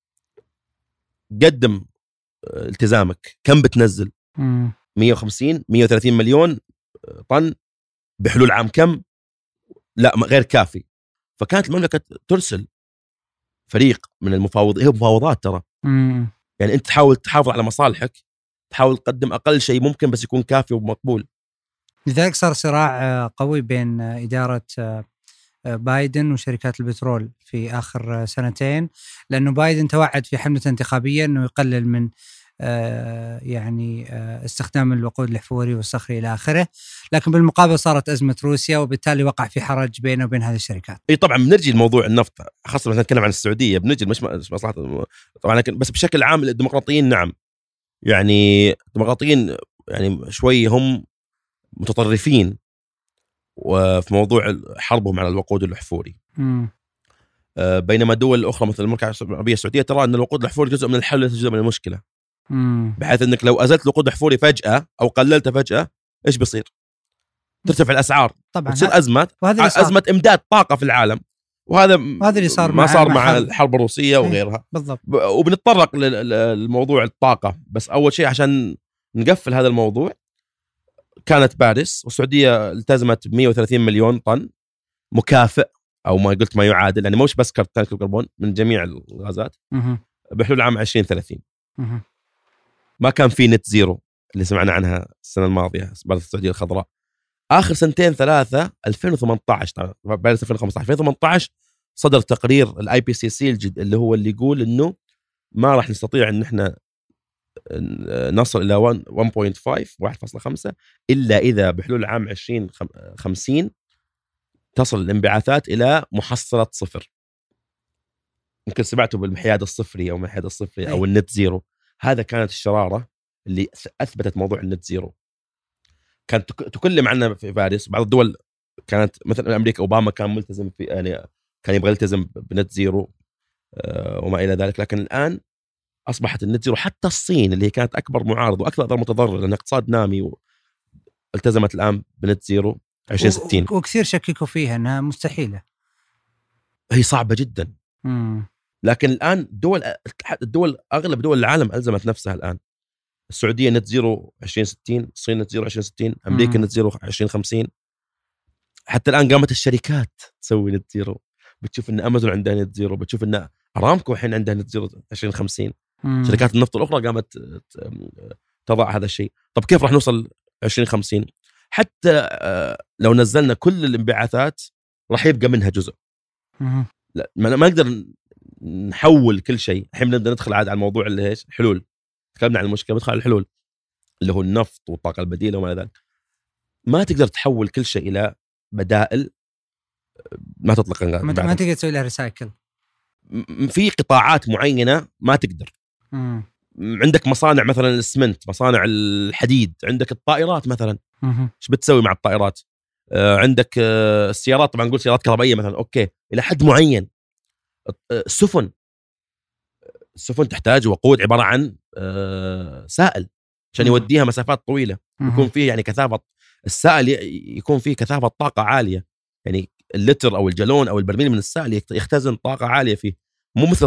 قدم التزامك، كم بتنزل؟ 150-130 مليون طن بحلول عام كم؟ لا غير كافي. فكانت المملكة ترسل فريق من المفاوضين، هي مفاوضات ترى، يعني أنت تحاول تحافظ على مصالحك، تحاول تقدم أقل شيء ممكن بس يكون كافي ومقبول. لذلك صار صراع قوي بين إدارة بايدن وشركات البترول في آخر سنتين، لأنه بايدن توعد في حملة انتخابية أنه يقلل من استخدام الوقود الأحفوري والصخري إلى آخره، لكن بالمقابل صارت أزمة روسيا وبالتالي وقع في حرج بينه وبين هذه الشركات. اي طبعا بنرجي لموضوع النفط، خاصة مثلا نتكلم عن السعودية بنرجي مش مصلحة طبعا، لكن بس بشكل عام الديمقراطيين نعم، يعني الديمقراطيين يعني شوي هم متطرفين وفي موضوع حربهم على الوقود الأحفوري. بينما دول أخرى مثل المملكة العربية السعودية ترى أن الوقود الأحفوري جزء من الحل وليس جزء من المشكلة، بحيث أنك لو أزلت الوقود الأحفوري فجأة أو قللته فجأة إيش بيصير؟ ترتفع الأسعار طبعا، تصير أزمة إمداد طاقة في العالم، وهذا اللي صار ما صار مع الحرب الروسية وغيرها. بالضبط. وبنتطرق للموضوع الطاقة، بس أول شيء عشان نقفل هذا الموضوع، كانت باريس والسعودية التزمت 130 مليون طن مكافئ، أو ما قلت ما يعادل، يعني مش بس ثاني الكربون من جميع الغازات بحلول عام 2030. ما كان في نت زيرو اللي سمعنا عنها السنة الماضية بعد السعودية الخضراء. آخر 2-3 2018 باريس 2015 صدر تقرير الIPCC الجديد اللي يقول إنه ما راح نستطيع إن إحنا نصل إلى 1.5 إلا إذا بحلول عام 2050 تصل الانبعاثات إلى محصلة 0. ممكن سمعتوا بالمحياد الصفري أو المحياد الصفري أو النت زيرو. هذا كانت الشرارة اللي أثبتت موضوع النت زيرو. كانت تكلم عنها في باريس. بعض الدول كانت مثلا أمريكا، أوباما كان ملتزم في، يعني كان يبغى يلتزم بنت زيرو وما إلى ذلك، لكن الآن أصبحت النت زيرو. حتى الصين اللي كانت أكبر معارض وأكثر متضرر لأن اقتصاد نامي التزمت الآن بنت زيرو 2060. وكثير شككوا فيها أنها مستحيلة. هي صعبة جدا. لكن الآن الدول أغلب دول العالم ألزمت نفسها الآن. السعودية نت زيرو 2060، الصين نت زيرو 2060، أمريكا نت زيرو 2050. حتى الآن قامت الشركات تسوي نت زيرو. بتشوف إن أمازون عندها نت زيرو، بتشوف إن أرامكو الحين عندها نت زيرو 2050. شركات النفط الأخرى قامت تضع هذا الشيء. طب كيف راح نوصل 2050؟ حتى لو نزلنا كل الانبعاثات راح يبقى منها جزء. لا ما نقدر نحول كل شيء. الحين نبدأ ندخل عاد على الموضوع اللي هيش الحلول. تكلمنا عن المشكلة، ندخل على الحلول اللي هو النفط والطاقة البديلة وما إلى ذلك. ما تقدر تحول كل شيء إلى بدائل ما تطلق الغاز. ما تقدر تسوي لها ريسايكل. في قطاعات معينة ما تقدر. عندك مصانع مثلا الاسمنت، مصانع الحديد، عندك الطائرات مثلا. ايش بتسوي مع الطائرات؟ عندك السيارات، طبعا نقول سيارات كهربائية مثلا، اوكي الى حد معين. السفن تحتاج وقود عبارة عن سائل عشان يوديها مسافات طويلة. يكون فيه يعني كثافة السائل، يكون فيه كثافة طاقة عالية. يعني اللتر أو الجالون أو البرميل من السائل يختزن طاقة عالية فيه، مو مثل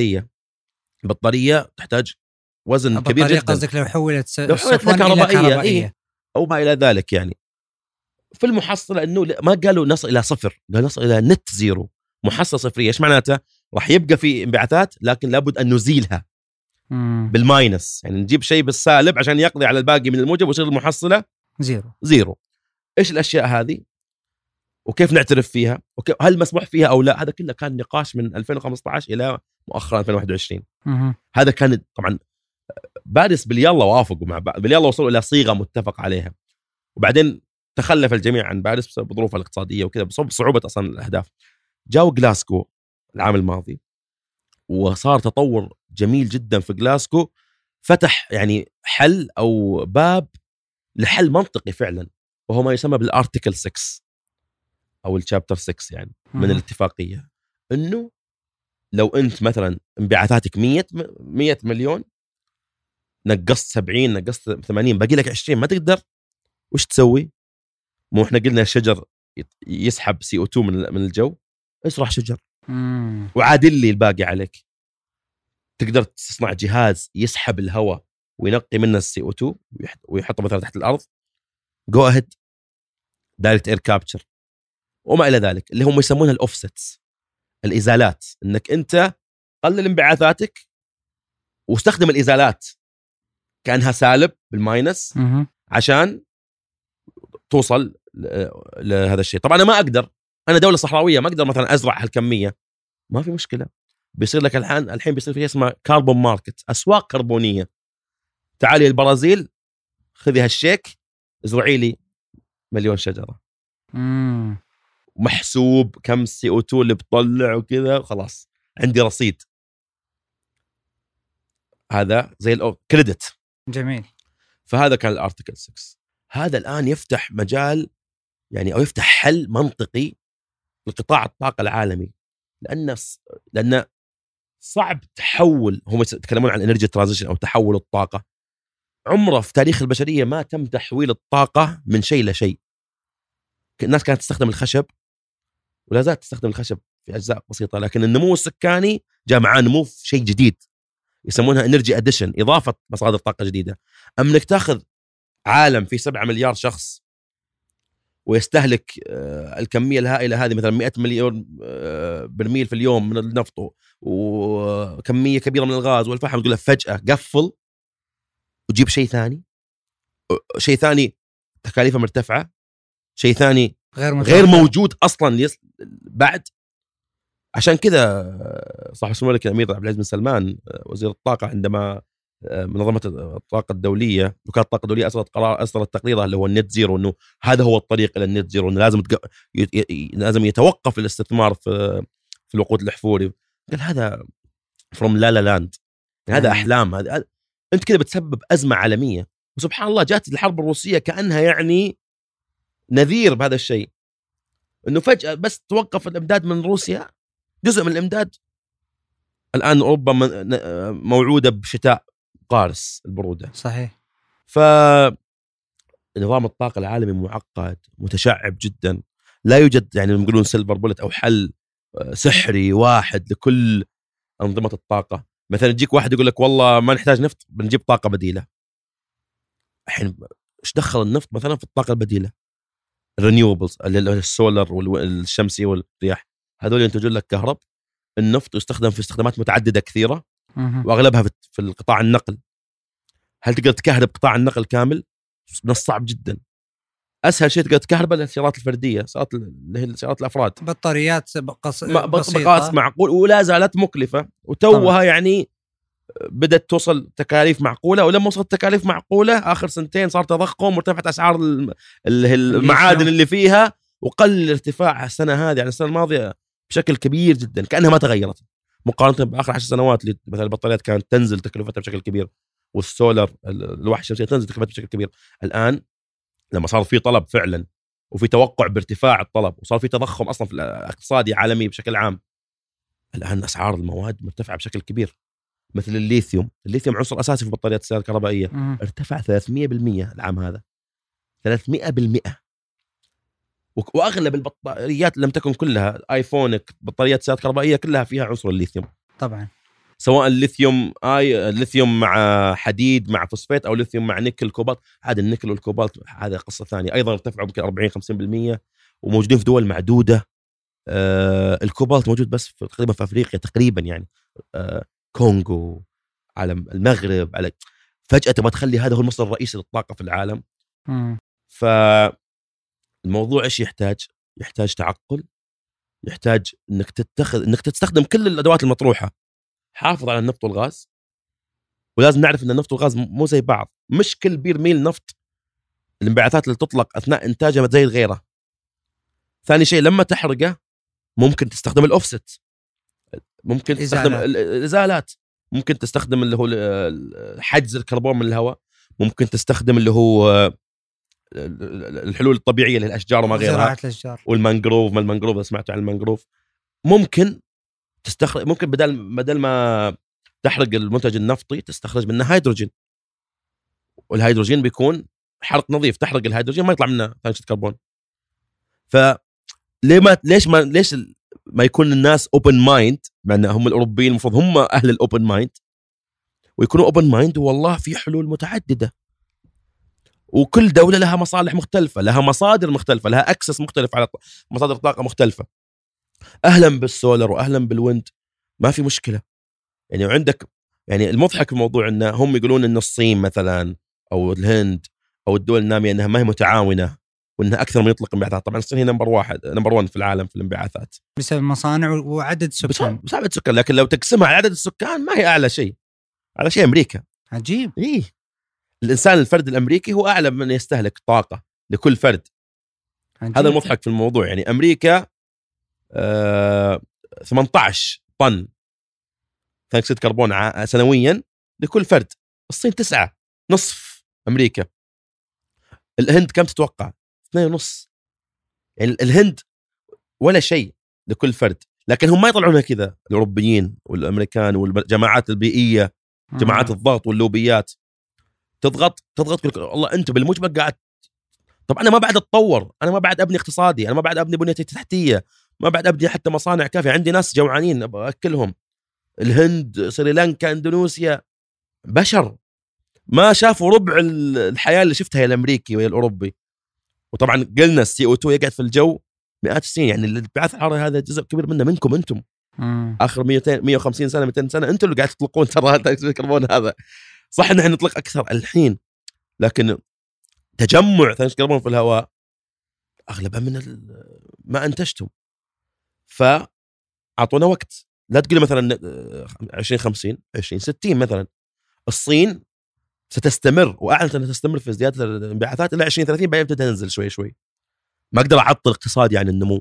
البطارية تحتاج وزن كبير جدا. قصدك لو حولت كهربائية أو ما إلى ذلك. يعني في المحصلة أنه ما قالوا نصل إلى 0، قالوا نصل إلى نت زيرو. محصله صفريه. ايش معناته؟ راح يبقى في انبعاثات لكن لابد ان نزيلها بالماينس، يعني نجيب شيء بالسالب عشان يقضي على الباقي من الموجب ويصير المحصله زيرو. ايش الاشياء هذه وكيف نعترف فيها هل مسموح فيها او لا؟ هذا كله كان نقاش من 2015 الى مؤخرا 2021. هذا كان طبعا باريس باليلا وافقوا مع بعض، باليلا وصلوا الى صيغه متفق عليها، وبعدين تخلف الجميع عن باريس بسبب الظروف الاقتصاديه وكذا، بسبب صعوبه اصلا الاهداف. جاوا غلاسكو العام الماضي وصار تطور جميل جدا في غلاسكو، فتح يعني حل او باب لحل منطقي فعلا، وهو ما يسمى بالارتيكل 6 او الشابتر 6 يعني من الاتفاقيه، انه لو انت مثلا انبعاثاتك 100 مليون، نقصت 70، نقصت 80، باقي لك 20، ما تقدر، وش تسوي؟ مو احنا قلنا الشجر يسحب CO2 من الجو، ازرع شجر وعادل لي الباقي عليك. تقدر تصنع جهاز يسحب الهواء وينقي منه CO2 ويحطه مثلا تحت الارض، جو اهيد، دايركت اير كابتشر وما الى ذلك، اللي هم يسمونها الاوفسيتس، الازالات، انك انت قلل انبعاثاتك واستخدم الازالات كانها سالب بالماينس عشان توصل لهذا الشيء. طبعا انا ما اقدر، انا دوله صحراويه ما اقدر مثلا ازرع هالكميه، ما في مشكله، بيصير لك الحين بيصير في اسمها كاربون ماركت، اسواق كربونيه. تعالي البرازيل، خذي هالشيك، ازرعي لي 1,000,000 شجره، محسوب كم CO2 اللي بتطلع وكذا، خلاص عندي رصيد. هذا زي الكريدت. جميل. فهذا كان الارتيكل 6. هذا الان يفتح مجال يعني، او يفتح حل منطقي لقطاع الطاقه العالمي، لان صعب تحول، هم يتكلمون عن انرجي ترانزيشن او تحول الطاقه. عمره في تاريخ البشريه ما تم تحويل الطاقه من شيء لشيء. الناس كانت تستخدم الخشب ولا زالت تستخدم الخشب في اجزاء بسيطه، لكن النمو السكاني جاء معاه نمو في شيء جديد يسمونها انرجي اديشن، اضافه مصادر طاقه جديده. انك تاخذ عالم فيه 7 مليار شخص ويستهلك الكميه الهائله هذه، مثلا 100 مليون برميل في اليوم من النفط وكميه كبيره من الغاز والفحم، تقول له فجاه قفل وجيب شيء ثاني تكاليفه مرتفعه، شيء ثاني غير موجود اصلا بعد. عشان كذا صاحب سمو الملك الامير عبد العزيز بن سلمان وزير الطاقه، عندما منظمه الطاقه الدوليه، وكاله الطاقه الدوليه، اصدرت تقريرها اللي هو النت زيرو، انه هذا هو الطريق الى النت زيرو، انه لازم يتوقف الاستثمار في الوقود الاحفوري. قال هذا فروم لا لاند، هذا احلام، هذا انت كذا بتسبب ازمه عالميه. وسبحان الله جات الحرب الروسيه كانها يعني نذير بهذا الشيء، انه فجاه بس توقف الامداد من روسيا، جزء من الامداد. الان اوروبا موعوده بشتاء قارس البروده. صحيح. فنظام الطاقه العالمي معقد متشعب جدا، لا يوجد يعني يقولون سيلفر بولت او حل سحري واحد لكل انظمه الطاقه. مثلا يجيك واحد يقول لك والله ما نحتاج نفط، بنجيب طاقه بديله. الحين ايش دخل النفط مثلا في الطاقه البديله؟ الرينيوبلز، السولر والشمسي والرياح، هذول ينتجون لك كهرب. النفط يستخدم في استخدامات متعدده كثيره، واغلبها في القطاع النقل. هل تقدر تكهرب قطاع النقل كامل؟ من الصعب جدا. اسهل شيء تقدر تكهرب السيارات الفرديه، اللي هي سيارات الافراد، بطاريات بسيطه معقول، ولا زالت مكلفه، وتوها يعني بدأت توصل تكاليف معقولة. ولما وصلت تكاليف معقولة آخر سنتين صار تضخم وارتفعت أسعار المعادن اللي فيها، وقل ارتفاعها السنة هذه عن السنة الماضية بشكل كبير جدا، كأنها ما تغيرت مقارنة بآخر 10 سنوات اللي مثلا البطاريات كانت تنزل تكلفتها بشكل كبير، والسولر الألواح الشمسية تنزل تكلفتها بشكل كبير. الآن لما صار في طلب فعلا وفي توقع بارتفاع الطلب، وصار في تضخم أصلا في الاقتصادي عالمي بشكل عام، الآن أسعار المواد مرتفعة بشكل كبير. مثل الليثيوم عنصر أساسي في بطاريات السيارة الكهربائية، ارتفع 300% العام هذا، 300%. وأغلب البطاريات لم تكن كلها آيفونك، بطاريات السيارة الكهربائية كلها فيها عنصر الليثيوم طبعا، سواء الليثيوم مع حديد مع فوسفات، أو ليثيوم مع نيكل كوبالت. هذا النيكل والكوبالت هذا قصة ثانية، أيضا ارتفعوا يمكن 40-50%، وموجودين في دول معدودة الكوبالت موجود بس تقريبا في افريقيا تقريبا يعني، كونغو، على المغرب، على فجأة تبغى تخلي هذا هو المصدر الرئيسي للطاقة في العالم. فالموضوع ايش يحتاج تعقل، يحتاج انك تستخدم كل الادوات المطروحة. حافظ على النفط والغاز، ولازم نعرف ان النفط والغاز مو زي بعض. مش كل برميل نفط الانبعاثات اللي تطلق اثناء انتاجه زي غيره. ثاني شيء لما تحرقه ممكن تستخدم الاوفست، ممكن تستخدم الازالات، ممكن تستخدم اللي هو حجز الكربون من الهواء، ممكن تستخدم اللي هو الحلول الطبيعيه للاشجار وما غيرها، زراعه الاشجار والمانجروف. ما المانجروف اذا سمعتوا عن المانجروف، ممكن تستخرج، ممكن بدل ما تحرق المنتج النفطي تستخرج منه هيدروجين، والهيدروجين بيكون حرق نظيف. تحرق الهيدروجين ما يطلع منه ثاني اكسيد الكربون. ليش ما يكون الناس اوبن مايند، مع ان هم الاوروبيين المفروض هم اهل الاوبن مايند، ويكونوا اوبن مايند. والله في حلول متعدده، وكل دوله لها مصالح مختلفه، لها مصادر مختلفه، لها اكسس مختلف على مصادر طاقه مختلفه. اهلا بالسولر واهلا بالويند، ما في مشكله يعني. وعندك يعني المضحك في الموضوع انه هم يقولون ان الصين مثلا او الهند او الدول الناميه انها ما هي متعاونه، وانها اكثر من يطلق انبعاثات. طبعا الصين هي نمبر 1 في العالم في الانبعاثات بسبب مصانع وعدد سكان. بسبب عدد السكان، لكن لو تقسمها على عدد السكان ما هي اعلى شيء. على شيء امريكا. عجيب. إيه؟ الانسان الفرد الامريكي هو اعلى من يستهلك طاقه لكل فرد. عجيب. هذا المضحك في الموضوع يعني. امريكا 18 طن ثاني اكسيد كربون سنويا لكل فرد. الصين 9، نصف امريكا. الهند كم تتوقع؟ 2.5. يعني الهند ولا شيء لكل فرد. لكن هم ما يطلعونها كذا، الاوروبيين والامريكان والجماعات البيئيه، جماعات الضغط واللوبيات تضغط والله انتم بالمجمل قاعد. طب انا ما بعد اتطور، انا ما بعد ابني اقتصادي، انا ما بعد ابني بنيتي تحتيه، ما بعد ابني حتى مصانع كافيه. عندي ناس جوعانين ابغى اكلهم. الهند، سريلانكا، اندونيسيا، بشر ما شافوا ربع الحياه اللي شفتها يا الامريكي ويا الاوروبي. وطبعا قلنا السي او 2 يقعد في الجو مئات السنين. يعني الانبعاث الحراري هذا جزء كبير منه منكم انتم. اخر 200 150 سنه 200 سنه انتم اللي قاعد تطلقون ترى الكربون هذا. صح ان احنا نطلق اكثر الحين، لكن تجمع ثاني الكربون في الهواء اغلبها من ما انتجتم. فاعطونا وقت. لا تقول مثلا 2050 2060 مثلا. الصين ستستمر، واعلنت انها تستمر في زياده الانبعاثات الى 2030، بعدين تبدا تنزل شوي شوي. ما اقدر اعطل اقتصادي عن النمو.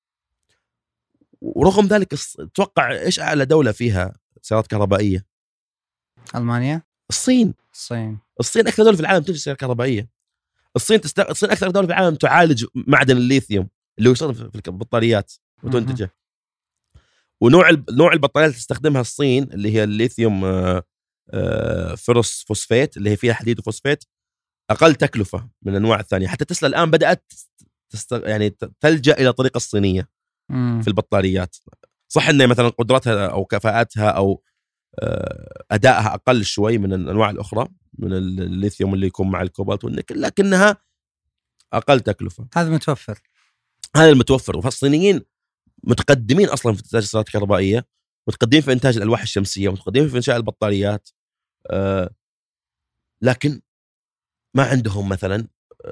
ورغم ذلك تتوقع ايش اعلى دوله فيها سيارات كهربائيه؟ المانيا. الصين اكثر دوله في العالم تنتج سيارات كهربائيه. الصين اكثر دوله في العالم تعالج معدن الليثيوم اللي يستخدم في البطاريات وتنتجه. ونوع البطاريات اللي تستخدمها الصين اللي هي الليثيوم فيروس فوسفات، اللي هي فيها حديد وفوسفات، اقل تكلفه من الانواع الثانيه. حتى تسلا الان بدات يعني تلجا الى الطريقه الصينيه في البطاريات. صح ان مثلا قدرتها او كفاءتها او ادائها اقل شوي من الانواع الاخرى من الليثيوم اللي يكون مع الكوبالت والنيكل، لكنها اقل تكلفه. هذا متوفر. هذا المتوفر. فالصينيين متقدمين اصلا في انتاج السيارات الكهربائيه، متقدمين في انتاج الالواح الشمسيه، متقدمين في انشاء البطاريات. لكن ما عندهم مثلا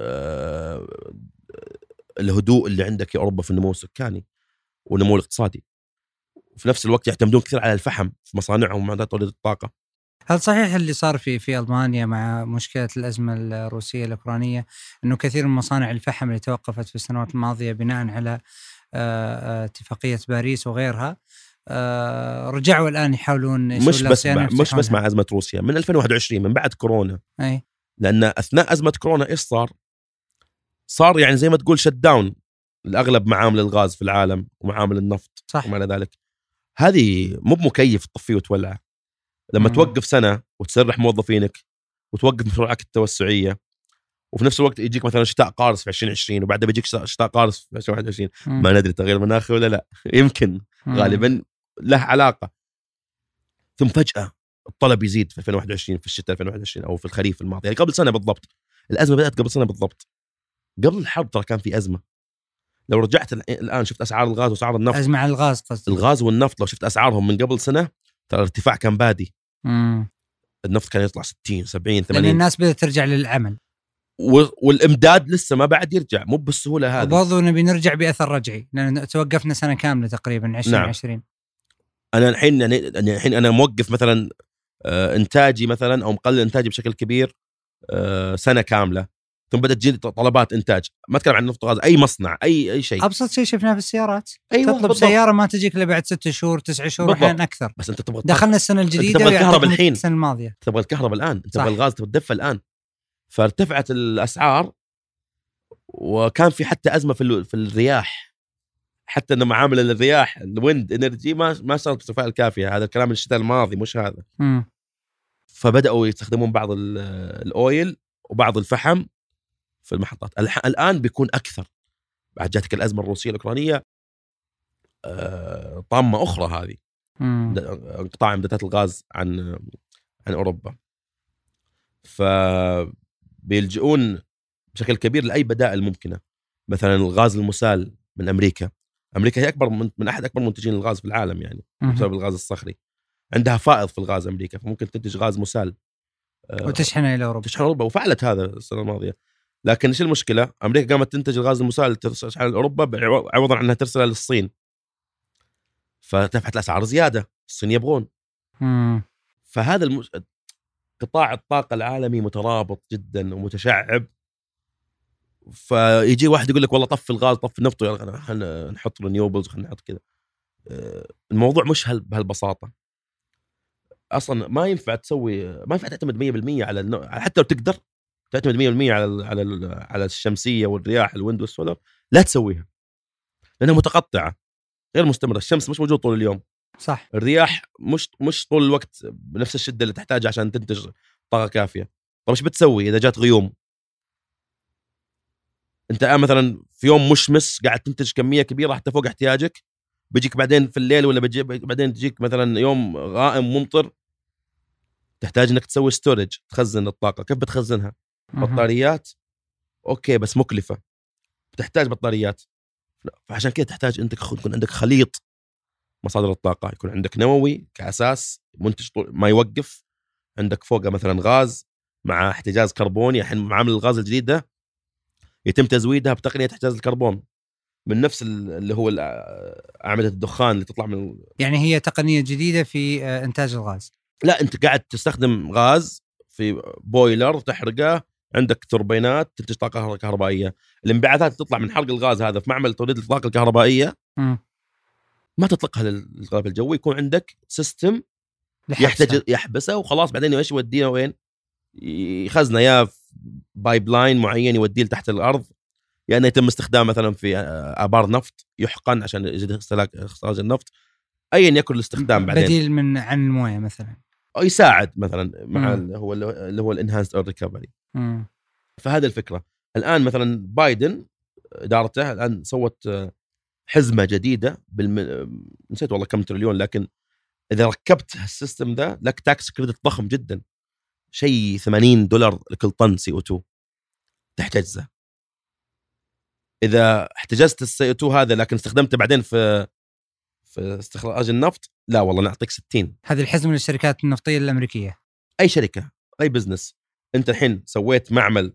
الهدوء اللي عندك يا اوروبا في النمو السكاني والنمو الاقتصادي. وفي نفس الوقت يعتمدون كثير على الفحم في مصانعهم ومعدات توليد الطاقه. هل صحيح اللي صار في ألمانيا مع مشكلة الأزمة الروسية الأوكرانية أنه كثير من مصانع الفحم اللي توقفت في السنوات الماضية بناء على اتفاقية باريس وغيرها رجعوا الآن يحاولون مش بس مع أزمة روسيا، من 2021 من بعد كورونا. أي. لأن أثناء أزمة كورونا إيش صار يعني زي ما تقول شت داون الأغلب معامل الغاز في العالم ومعامل النفط. صح. وما إلى ذلك. هذه مو بمكيف تطفيه وتولعه. لما توقف سنة وتسرح موظفينك وتوقف مشروعك التوسعية، وفي نفس الوقت يجيك مثلا شتاء قارس في 2020 وبعدها بيجيك شتاء قارس في 2021، ما ندري تغيير مناخي ولا لا، يمكن غالبا له علاقة. ثم فجأة الطلب يزيد في 2021 في الشتاء 2021 أو في الخريف الماضي، يعني قبل سنة بالضبط. الأزمة بدأت قبل سنة بالضبط. قبل الحرب ترى كان في أزمة، لو رجعت الان شفت اسعار الغاز واسعار النفط، ازمه على الغاز قصدي. الغاز والنفط لو شفت اسعارهم من قبل سنه ترى الارتفاع كان بادي. النفط كان يطلع 60 70 80 لأن الناس بدأت ترجع للعمل والامداد لسه ما بعد يرجع، مو بالسهوله هذه. وبرضه نبي نرجع باثر رجعي لان توقفنا سنه كامله تقريبا 2020. نعم. انا الحين يعني انا موقف مثلا انتاجي مثلا او مقلل انتاجي بشكل كبير سنه كامله، ثم بدات تجي طلبات انتاج. ما اتكلم عن نفط وغاز، اي مصنع اي شيء. ابسط شيء شفناه في السيارات. أيوة تطلب سياره ما تجيك الا بعد 6 شهور 9 شهور احيانا اكثر. بس انت تبغى دخلنا السنه الجديده تبغى الكهرباء الحين، السنه الماضيه تبغى الكهرباء الان، تبغى الغاز تدفى الان. فارتفعت الاسعار، وكان في حتى ازمه في الرياح، حتى انه معامل الرياح الويند انرجي ما صارت بالكفاءه الكافيه. هذا الكلام الشتاء الماضي مش هذا. فبداوا يستخدمون بعض الاويل وبعض الفحم في المحطات. الان بيكون اكثر بعد جاتك الازمه الروسيه الاوكرانيه، طامه اخرى هذه، انقطاع امدادات الغاز عن اوروبا. فبيلجؤون بشكل كبير لاي بدائل ممكنه، مثلا الغاز المسال من امريكا هي اكبر من احد اكبر منتجين الغاز في العالم يعني بسبب الغاز الصخري. عندها فائض في الغاز امريكا، فممكن تنتج غاز مسال وتشحنه الى اوروبا. وفعلت هذا السنه الماضيه. لكن ايش المشكله؟ امريكا قامت تنتج الغاز المسال تشحنه لاوروبا عوضا عنها ترسله للصين، فترفعت الاسعار زياده. الصين يبغون. فهذا قطاع الطاقه العالمي مترابط جدا ومتشعب. فيجي واحد يقول لك والله طف الغاز طف النفط، خلينا نحط رينيوبلز، خلينا نحط كذا. الموضوع مش بهالبساطه اصلا. ما ينفع تعتمد 100% على حتى لو تقدر تعتمد 100% على الشمسيه والرياح الويند والسولر. لا تسويها لانها متقطعه غير مستمره. الشمس مش موجود طول اليوم، صح. الرياح مش طول الوقت بنفس الشده اللي تحتاجها عشان تنتج طاقه كافيه. طب ايش بتسوي اذا جات غيوم؟ انت مثلا في يوم مشمس قاعد تنتج كميه كبيره حتى فوق احتياجك، بيجيك بعدين في الليل ولا بعدين تجيك مثلا يوم غائم ممطر، تحتاج انك تسوي ستورج، تخزن الطاقه. كيف بتخزنها؟ بطاريات. اوكي بس مكلفه، بتحتاج بطاريات. فعشان كده تحتاج انت يكون عندك خليط مصادر الطاقه، يكون عندك نووي كاساس منتج ما يوقف، عندك فوقه مثلا غاز مع احتجاز كربوني. الحين معامل الغاز الجديد ده يتم تزويدها بتقنيه احتجاز الكربون من نفس اللي هو اعمده الدخان اللي تطلع من. يعني هي تقنيه جديده في انتاج الغاز؟ لا، انت قاعد تستخدم غاز في بويلر تحرقه، عندك توربينات تنتج طاقه كهربائيه. الانبعاثات تطلع من حرق الغاز هذا في معمل توليد الطاقه الكهربائيه ما تطلقها للغلاف الجوي. يكون عندك سيستم يحتاج يحبسه وخلاص، بعدين ايش يودينا وين؟ يخزنه يا بايب لاين معين يوديه لتحت الارض، يعني يتم استخدام مثلا في ابار نفط يحقن عشان يزيد اخراج النفط، ايا يكن الاستخدام بعدين، بديل عن المويه مثلا، او يساعد مثلا مع اللي هو الانهانسد اور ريكفري. فهذه الفكره. الان مثلا بايدن ادارته الان سوت حزمه جديده نسيت والله كم تريليون، لكن اذا ركبت السيستم ده لك تاكس كريدت ضخم جدا، شيء $80 لكل طن CO2 تحتجزه. اذا احتجزت CO2 هذا لكن استخدمته بعدين في استخراج النفط، لا والله نعطيك 60. هذه الحزمه للشركات النفطيه الامريكيه. اي شركه اي بزنس، انت الحين سويت معمل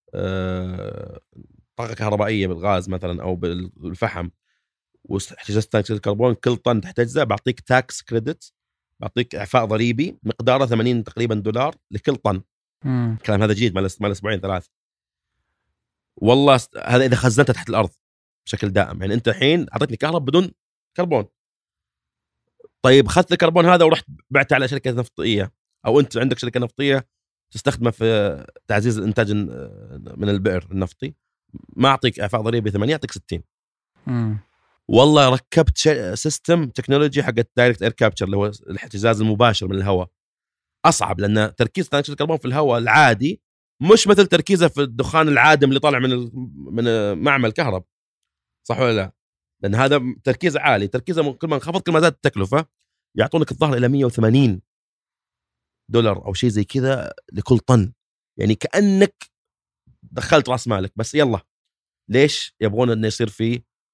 طاقه كهربائيه بالغاز مثلا او بالفحم واحتجزت ثاني اكسيد الكربون، كل طن تحتجزه بعطيك تاكس كريدت، بعطيك اعفاء ضريبي مقداره $80 تقريبا لكل طن. الكلام هذا جديد مال اسبوعين 3. والله هذا اذا خزنته تحت الارض بشكل دائم. يعني انت الحين اعطيتني كهرباء بدون كربون، طيب اخذت الكربون هذا ورحت بعته على شركه نفطيه، او انت عندك شركه نفطيه تستخدمه في تعزيز الانتاج من البئر النفطي، ما اعطيك اعفاء ضريبي 8، اعطيك 60. والله ركبت سيستم تكنولوجي حق الدايركت اير كابتشر اللي هو الاحتجاز المباشر من الهواء. اصعب لان تركيز ثاني اكسيد الكربون في الهواء العادي مش مثل تركيزه في الدخان العادم اللي طالع من معمل كهرب، صح ولا لا؟ لان هذا تركيز عالي، تركيزه كل ما انخفض كل ما زادت التكلفه. يعطونك الظهر الى $180 او شيء زي كذا لكل طن، يعني كانك دخلت راس مالك. بس يلا ليش يبغون انه يصير فيه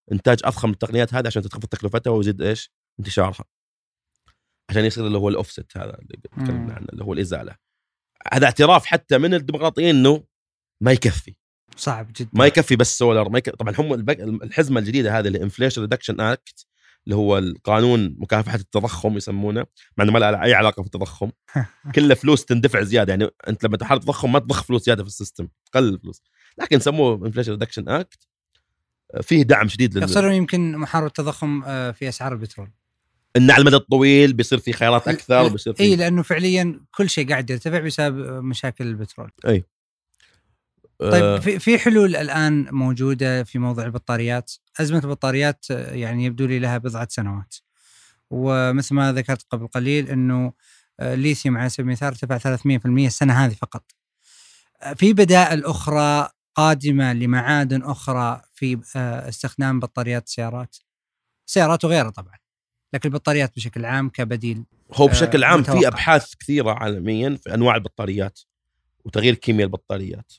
انتاج اضخم التقنيات هذه عشان تخفض تكلفتها ويزيد ايش انتشارها، عشان يصير اللي هو الاوفست هذا اللي تكلمنا عنه اللي هو الازاله. هذا اعتراف حتى من الديمقراطيين انه ما يكفي، صعب جدا، ما يكفي بس سولر، ما يكفي. طبعا هم الحزمه الجديده هذه الانفليشن ريدكشن اكت اللي هو القانون مكافحه التضخم يسمونه، مع انه ما له اي علاقه بالتضخم كله فلوس تندفع زياده، يعني انت لما تحارب التضخم ما تضخ فلوس زياده في السيستم، تقلل الفلوس، لكن سموه انفليشن ريدكشن اكت. فيه دعم شديد يصير يمكن محاربه التضخم في اسعار البترول، ان على المدى الطويل بيصير في خيارات اكثر، بيصير في لانه فعليا كل شيء قاعد يرتفع بسبب مشاكل البترول. اي طيب في حلول الان موجوده في موضوع البطاريات. ازمه البطاريات يعني يبدو لي لها بضعه سنوات، ومثل ما ذكرت قبل قليل انه الليثيوم على سبيل المثال ارتفع 300% السنه هذه فقط. في بدائل اخرى قادمه لمعادن اخرى في استخدام بطاريات السيارات وغيرها طبعا، لكن البطاريات بشكل عام كبديل. هو بشكل عام متوقع. في ابحاث كثيره عالميا في انواع البطاريات وتغيير كيمياء البطاريات.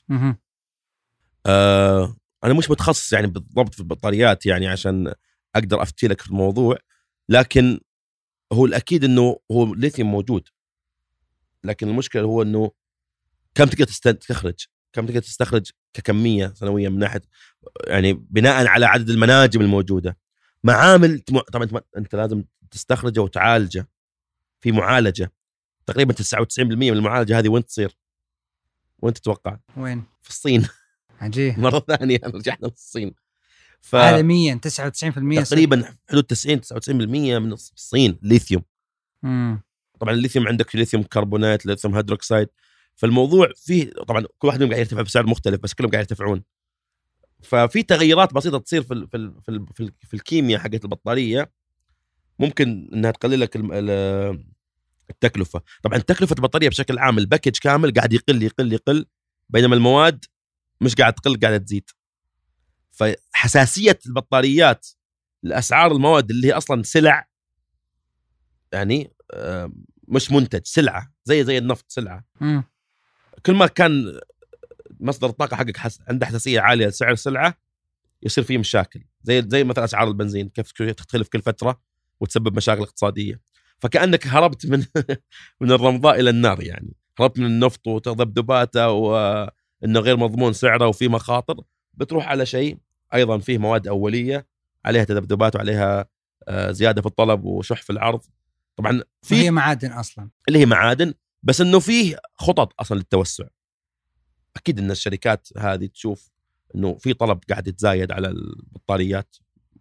انا مش متخصص يعني بالضبط في البطاريات يعني عشان اقدر افتي لك في الموضوع، لكن هو الاكيد انه هو الليثيوم موجود، لكن المشكله هو انه كم تقدر تستخرج ككميه سنويا من ناحيه يعني بناء على عدد المناجم الموجوده. معامل طبعا انت لازم تستخرجه وتعالجه في معالجه، تقريبا 99% من المعالجه هذه وين تصير؟ وين تتوقع؟ وين؟ في الصين. عجيب. مره ثانيه رجعنا للصين. عالميا 99% تقريبا حدود 90-99% من الصين ليثيوم. طبعا الليثيوم عندك ليثيوم كربونات، ليثيوم هيدروكسيد، فالموضوع فيه طبعا كل واحد منهم قاعد يرتفع بسعر مختلف بس كلهم قاعد يرتفعون. ففي تغيرات بسيطه تصير في الكيمياء حقت البطاريه ممكن انها تقلل لك التكلفه. طبعا تكلفه البطاريه بشكل عام الباكج كامل قاعد يقل بينما المواد مش قاعد تقل، قاعده تزيد. فحساسيه البطاريات لاسعار المواد اللي هي اصلا سلع، يعني مش منتج، سلعه زي النفط سلعه. كل ما كان مصدر الطاقه حقك عنده حساسيه عاليه لسعر السلعه يصير فيه مشاكل، زي مثلا اسعار البنزين كيف تختلف كل فتره وتسبب مشاكل اقتصاديه. فكانك هربت من الرمضاء الى النار، يعني هربت من النفط وتذبذباته وانه غير مضمون سعره وفي مخاطر، بتروح على شيء ايضا فيه مواد اوليه عليها تذبذبات وعليها زياده في الطلب وشح في العرض. طبعا هي معادن اصلا، اللي هي معادن، بس انه فيه خطط اصلا للتوسع. اكيد ان الشركات هذه تشوف انه في طلب قاعد يتزايد على البطاريات.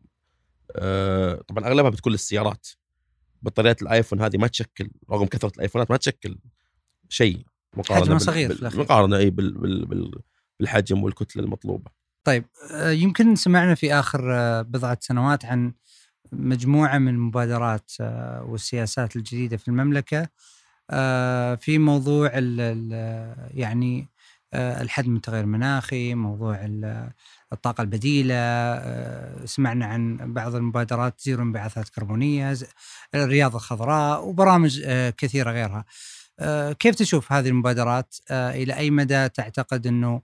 طبعا اغلبها بتكون للسيارات. بطاريات الايفون هذه ما تشكل، رغم كثره الايفونات ما تشكل شيء مقارنه صغير مقارنه بالحجم والكتله المطلوبه. طيب يمكن سمعنا في اخر بضعه سنوات عن مجموعه من المبادرات والسياسات الجديده في المملكه في موضوع يعني الحد من التغير المناخي، موضوع الطاقة البديلة. سمعنا عن بعض المبادرات زيرو انبعاثات كربونية، الرياضة الخضراء، وبرامج كثيرة غيرها. كيف تشوف هذه المبادرات؟ إلى أي مدى تعتقد أنه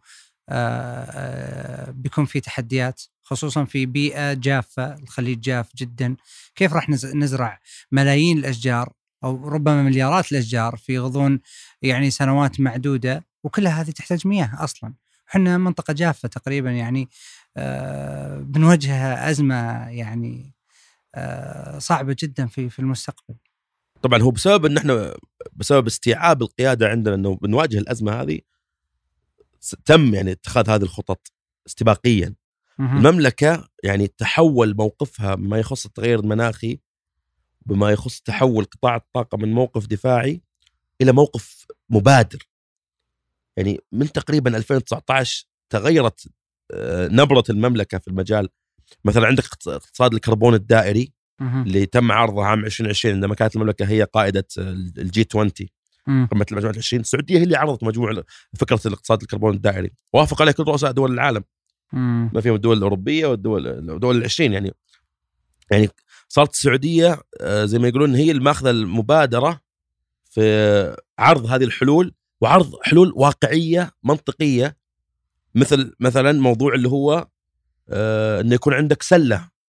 بيكون في تحديات خصوصا في بيئة جافة؟ الخليج جاف جدا، كيف راح نزرع ملايين الأشجار أو ربما مليارات الأشجار في غضون يعني سنوات معدودة، وكلها هذه تحتاج مياه أصلا. احنا منطقة جافة تقريبا، يعني بنواجه أزمة يعني صعبة جدا في المستقبل. طبعا هو بسبب ان احنا بسبب استيعاب القيادة عندنا انه بنواجه الأزمة هذه تم يعني اتخاذ هذه الخطط استباقيا. المملكة يعني تحول موقفها بما يخص التغير المناخي، بما يخص تحول قطاع الطاقة من موقف دفاعي إلى موقف مبادر. يعني من تقريبا 2019 تغيرت نبرة المملكة في المجال. مثلا عندك اقتصاد الكربون الدائري اللي تم عرضه عام 2020 عندما كانت المملكة هي قائدة الجي 20 قمة المجموعة 20. السعودية هي اللي عرضت مجموعة فكرة الاقتصاد الكربون الدائري، وافق عليه كل رؤساء دول العالم ما فيهم الدول الأوروبية والدول 20. يعني صارت السعودية زي ما يقولون هي الماخذة المبادرة في عرض هذه الحلول، وعرض حلول واقعية منطقية، مثلا موضوع اللي هو انه يكون عندك سلة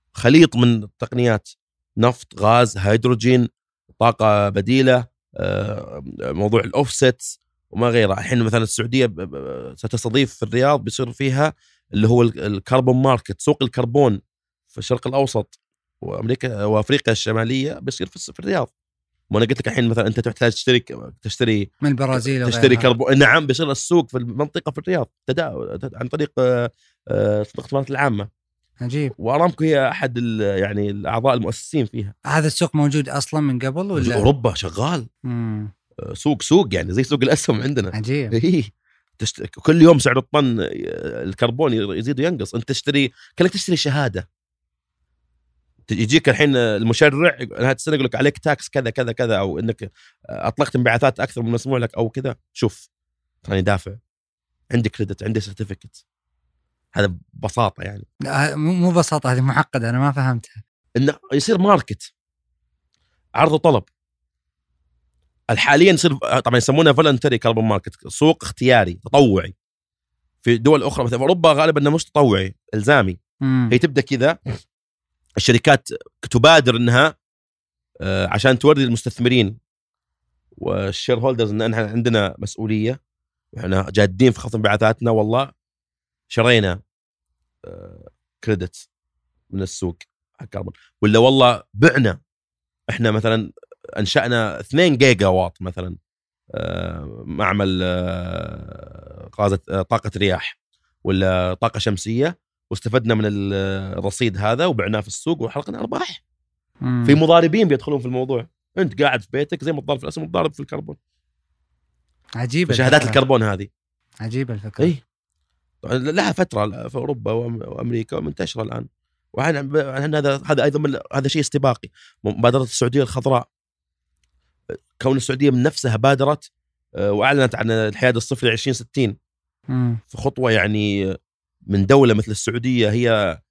خليط من تقنيات نفط، غاز، هيدروجين، طاقة بديلة، موضوع الأوفسيتس وما غيره. الحين مثلا السعودية ستستضيف في الرياض، بيصير فيها اللي هو الكربون ماركت، سوق الكربون في الشرق الأوسط وأمريكا وأفريقيا الشمالية، بيصير في الرياض. وانا قلت لك الحين مثلا انت تحتاج تشتري من البرازيل تشتري كربون. نعم، بيصير السوق في المنطقه في الرياض عن طريق الاختبارات العامه. عجيب. وارامكو هي احد يعني الاعضاء المؤسسين فيها. هذا السوق موجود اصلا من قبل ولا اوروبا شغال؟ سوق يعني زي سوق الاسهم عندنا. عجيب. إيه. كل يوم سعر الطن الكربون يزيد وينقص. انت تشتري كأنك تشتري شهاده. يجيك الحين المشرع نهاية السنة يقول لك عليك تاكس كذا كذا كذا، أو إنك أطلقت انبعاثات أكثر من مسموح لك أو كذا. شوف تراني دافع، عندي كريدت، عندي سيرتيفيكت. هذا ببساطة يعني. مو ببساطة، هذه معقدة، أنا ما فهمتها. إنه يصير ماركت، عرض وطلب. حاليا يصير طبعا يسمونه فولنتري كاربون ماركت، سوق اختياري تطوعي. في دول أخرى مثل أوروبا غالبا إنه مش تطوعي، إلزامي. هي تبدأ كذا، الشركات تبادر انها عشان توري المستثمرين والشير هولدرز ان احنا عندنا مسؤوليه، احنا جادين في خفض انبعاثاتنا. والله شرينا كريدت من السوق حق الكربون، ولا والله بعنا احنا مثلا انشأنا 2 جيجا واط مثلا معمل غاز طاقه رياح ولا طاقه شمسيه، واستفدنا من الرصيد هذا وبعناه في السوق وحرقنا ارباح. في مضاربين بيدخلون في الموضوع. انت قاعد في بيتك زي ما تضارب في الاسهم تضارب في الكربون. عجيبه شهادات الكربون هذه عجيبه الفكره. اي لها فتره في اوروبا وامريكا ومنتشره الان. هذا ايضا هذا شيء استباقي. مبادره السعوديه الخضراء، كون السعوديه من نفسها بادرت واعلنت عن الحياد الصفري 2060 في خطوه يعني من دولة مثل السعودية هي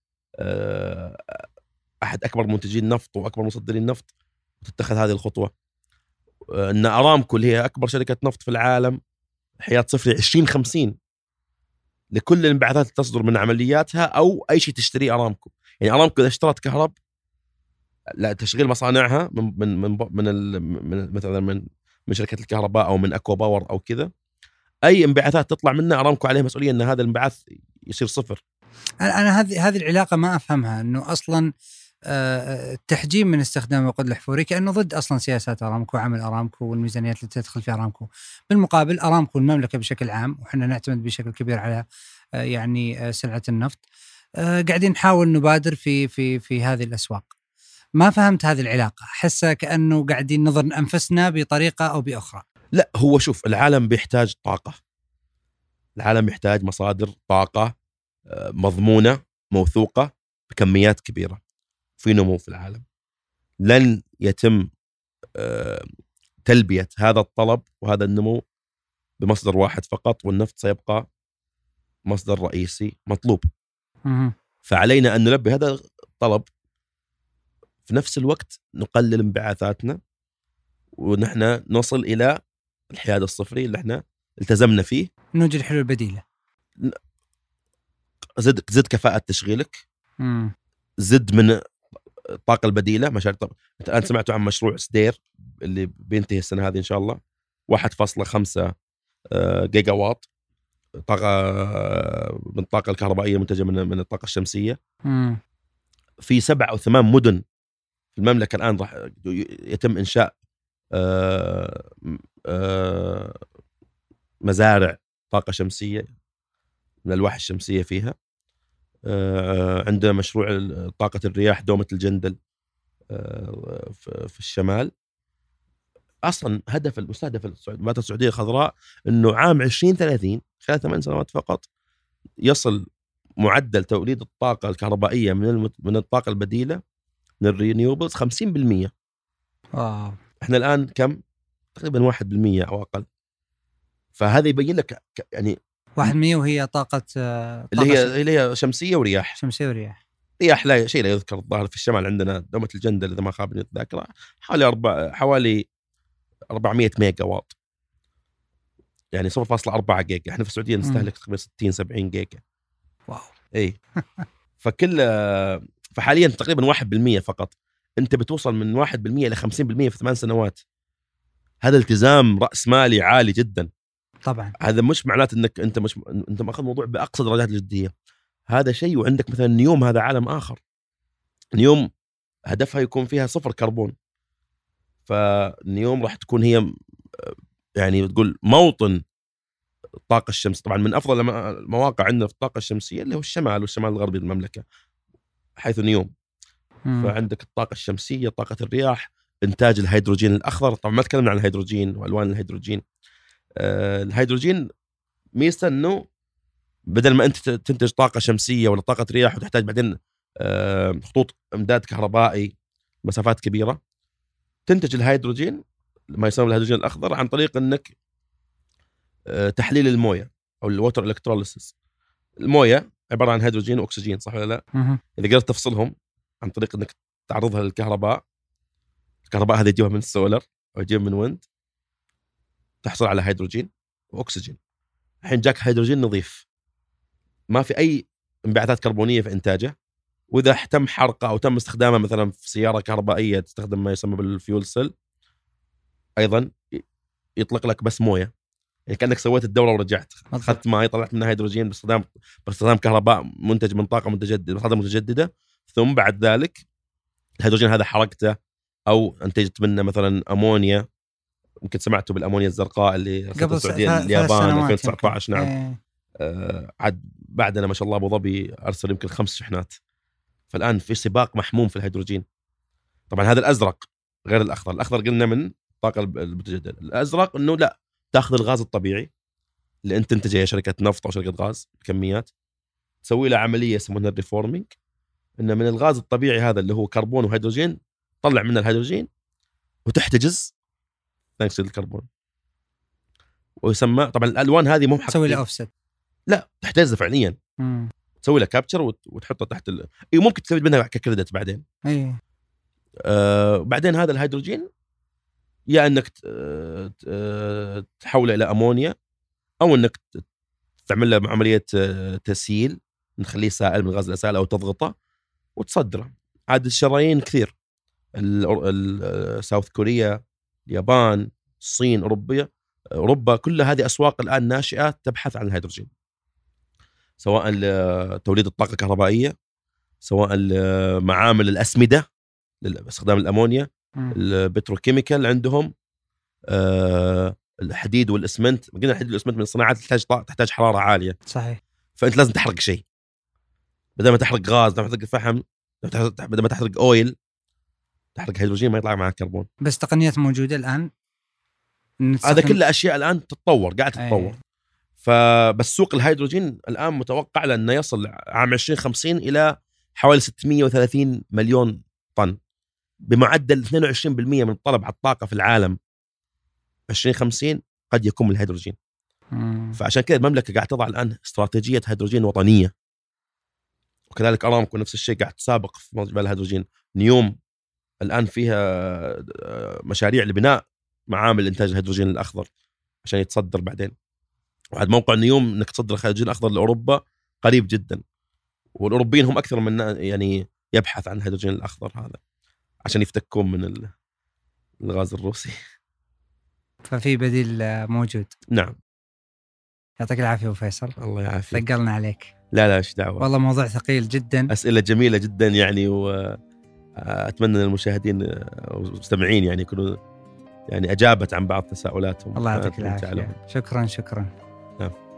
أحد أكبر منتجين النفط وأكبر مصدرين النفط، وتتخذ هذه الخطوة. أن أرامكو اللي هي أكبر شركة نفط في العالم حياد صفري 2050 لكل الانبعاثات اللي تصدر من عملياتها أو أي شيء تشتريه أرامكو. يعني أرامكو إذا اشترت كهرب لا تشغيل مصانعها من مثلا من شركة الكهرباء أو من أكوا باور أو كذا، أي انبعاثات تطلع منها أرامكو عليه مسؤولية أن هذا الانبعاث يصير صفر. أنا هذه العلاقة ما أفهمها، إنه أصلاً التحجيم من استخدام الوقود الأحفوري كأنه ضد أصلاً سياسات أرامكو وعمل أرامكو والميزانيات اللي تدخل في أرامكو. بالمقابل أرامكو المملكة بشكل عام، وحنا نعتمد بشكل كبير على يعني سلعة النفط، قاعدين نحاول نبادر في هذه الأسواق. ما فهمت هذه العلاقة، أحسها كأنه قاعدين نظن أنفسنا بطريقة أو بأخرى. لا، هو شوف، العالم بيحتاج طاقة، العالم يحتاج مصادر طاقة مضمونة موثوقة بكميات كبيرة. في نمو في العالم، لن يتم تلبية هذا الطلب وهذا النمو بمصدر واحد فقط، والنفط سيبقى مصدر رئيسي مطلوب. فعلينا أن نلبي هذا الطلب، في نفس الوقت نقلل انبعاثاتنا ونحن نصل إلى الحياد الصفري اللي احنا التزمنا فيه. نوجد حلول بديلة، زد كفاءة تشغيلك، زد من الطاقة البديلة. انت الآن سمعتوا عن مشروع سدير اللي بينتهي السنة هذه إن شاء الله، 1.5 جيجا واط طاقة من الطاقة الكهربائية منتجة من الطاقة الشمسية. في 7 أو 8 مدن في المملكة الآن راح يتم إنشاء مزارع طاقة شمسية من الألواح الشمسية فيها. عندنا مشروع طاقة الرياح دومة الجندل في الشمال. أصلا هدف المستهدف مبادرة السعودية الخضراء أنه عام 2030 خلال 8 سنوات فقط يصل معدل توليد الطاقة الكهربائية من الطاقة البديلة من الرينيوبلز 50%. واو. احنا الآن كم؟ تقريبا 1% أو أقل. فهذا يبين لك يعني 1% وهي طاقة اللي هي شمسية ورياح. رياح لا شيء لا يذكر. الظاهر في الشمال عندنا دومة الجندل إذا ما خابني الذاكرة حوالي 400 ميجا واط، يعني 0.4 جيجا. احنا في السعودية نستهلك تقريبا 60-70 جيجا. واو. اي فكل فحاليا تقريبا 1% فقط. انت بتوصل من 1% الى 50% في 8 سنوات. هذا التزام راس مالي عالي جدا. طبعا هذا مش معناته انك انت ماخذ الموضوع باقصى درجات الجديه. هذا شيء. وعندك مثلا نيوم، هذا عالم اخر. نيوم هدفها يكون فيها 0 كربون. فنيوم راح تكون هي يعني تقول موطن الطاقه الشمسيه. طبعا من افضل المواقع عندنا في الطاقه الشمسيه اللي هو الشمال والشمال الغربي للمملكه، حيث نيوم. فعندك الطاقه الشمسيه، طاقه الرياح، انتاج الهيدروجين الاخضر. طبعا ما تكلمنا عن الهيدروجين والوان الهيدروجين. الهيدروجين ميزته انه بدل ما انت تنتج طاقه شمسيه ولا طاقه رياح وتحتاج بعدين خطوط امداد كهربائي مسافات كبيره، تنتج الهيدروجين، ما يسمى الهيدروجين الاخضر، عن طريق انك تحليل المويه او الووتر الكتروليسيس. المويه عباره عن هيدروجين واكسجين، صح ولا لا؟ اذا قدرت تفصلهم عن طريق انك تعرضها للكهرباء، الكهرباء هذه تجيبها من السولر او تجيبها من ويند، تحصل على هيدروجين واكسجين. الحين جاك هيدروجين نظيف، ما في اي انبعاثات كربونيه في انتاجه. واذا تم حرقه او تم استخدامه مثلا في سياره كهربائيه تستخدم ما يسمى بالفيول سيل، ايضا يطلق لك بس مويه. يعني كانك سويت الدوره ورجعت، اخذت ماء طلعت منها هيدروجين باستخدام كهرباء منتج من طاقه متجدده. ثم بعد ذلك الهيدروجين هذا حرقته او انتجت منه مثلا امونيا. ممكن سمعتوا بالامونيا الزرقاء اللي قبل السعوديه اليابان 2019. نعم. عاد بعدنا ما شاء الله ابو ظبي ارسل يمكن 5 شحنات. فالان في سباق محموم في الهيدروجين. طبعا هذا الازرق غير الاخضر. الاخضر قلنا من الطاقه المتجدده. الازرق انه لا، تاخذ الغاز الطبيعي اللي انت تنتجه يا شركه نفط او شركه غاز بكميات، تسوي له عمليه يسمونها الريفورمينج، انه من الغاز الطبيعي هذا اللي هو كربون وهيدروجين طلع منه الهيدروجين وتحتجز ثاني اكسيد الكربون. ويسمى طبعا الالوان هذه مو تسوي له اوفست، لا تحتجزه فعليا. تسوي له كابتشر وتحطه تحت ممكن تستفيد منها ككريدت بعدين. بعدين هذا الهيدروجين يا انك تحوله الى امونيا، او انك تعمل له عمليه تسييل، نخليه سائل من غاز الاسال، او تضغطه وتصدره. عاد الشرايين كثير، ساوث كوريا، اليابان، الصين، اوروبا، كل هذه اسواق الان ناشئه تبحث عن الهيدروجين، سواء توليد الطاقه الكهربائيه، سواء معامل الاسمده لاستخدام الامونيا، البتروكيميكال عندهم، الحديد والاسمنت. قلنا الحديد والاسمنت من الصناعات تحتاج حراره عاليه. صحيح. فانت لازم تحرق شيء، بدل ما تحرق غاز، بدل ما تحرق فحم، بدل ما تحرق اويل، تحرق هيدروجين ما يطلع معك كربون. بس تقنيات موجوده الان، هذا كله اشياء الان تتطور، قاعده تتطور. فبس سوق الهيدروجين الان متوقع له انه يصل عام 2050 الى حوالي 630 مليون طن، بمعدل 22% من الطلب على الطاقه في العالم 2050 قد يكون من الهيدروجين. فعشان كذا المملكه قاعده تضع الان استراتيجيه هيدروجين وطنيه، وكذلك ارامكو نفس الشيء قاعد تسابق في مجال الهيدروجين. نيوم الان فيها مشاريع لبناء معامل انتاج الهيدروجين الاخضر عشان يتصدر بعدين. وعاد موقع نيوم انك تصدر الهيدروجين الاخضر لاوروبا قريب جدا، والاوروبيين هم اكثر من يعني يبحث عن الهيدروجين الاخضر هذا عشان يفتكون من الغاز الروسي. ففي بديل موجود. نعم. يعطيك العافيه ابو فيصل. الله يعافيك. ثقلنا عليك. لا ايش دعوه، والله موضوع ثقيل جدا، اسئله جميله جدا يعني، واتمنى ان المشاهدين والمستمعين يعني يكونوا يعني اجابت عن بعض تساؤلاتهم. الله يعطيك العافيه. شكرا. نعم.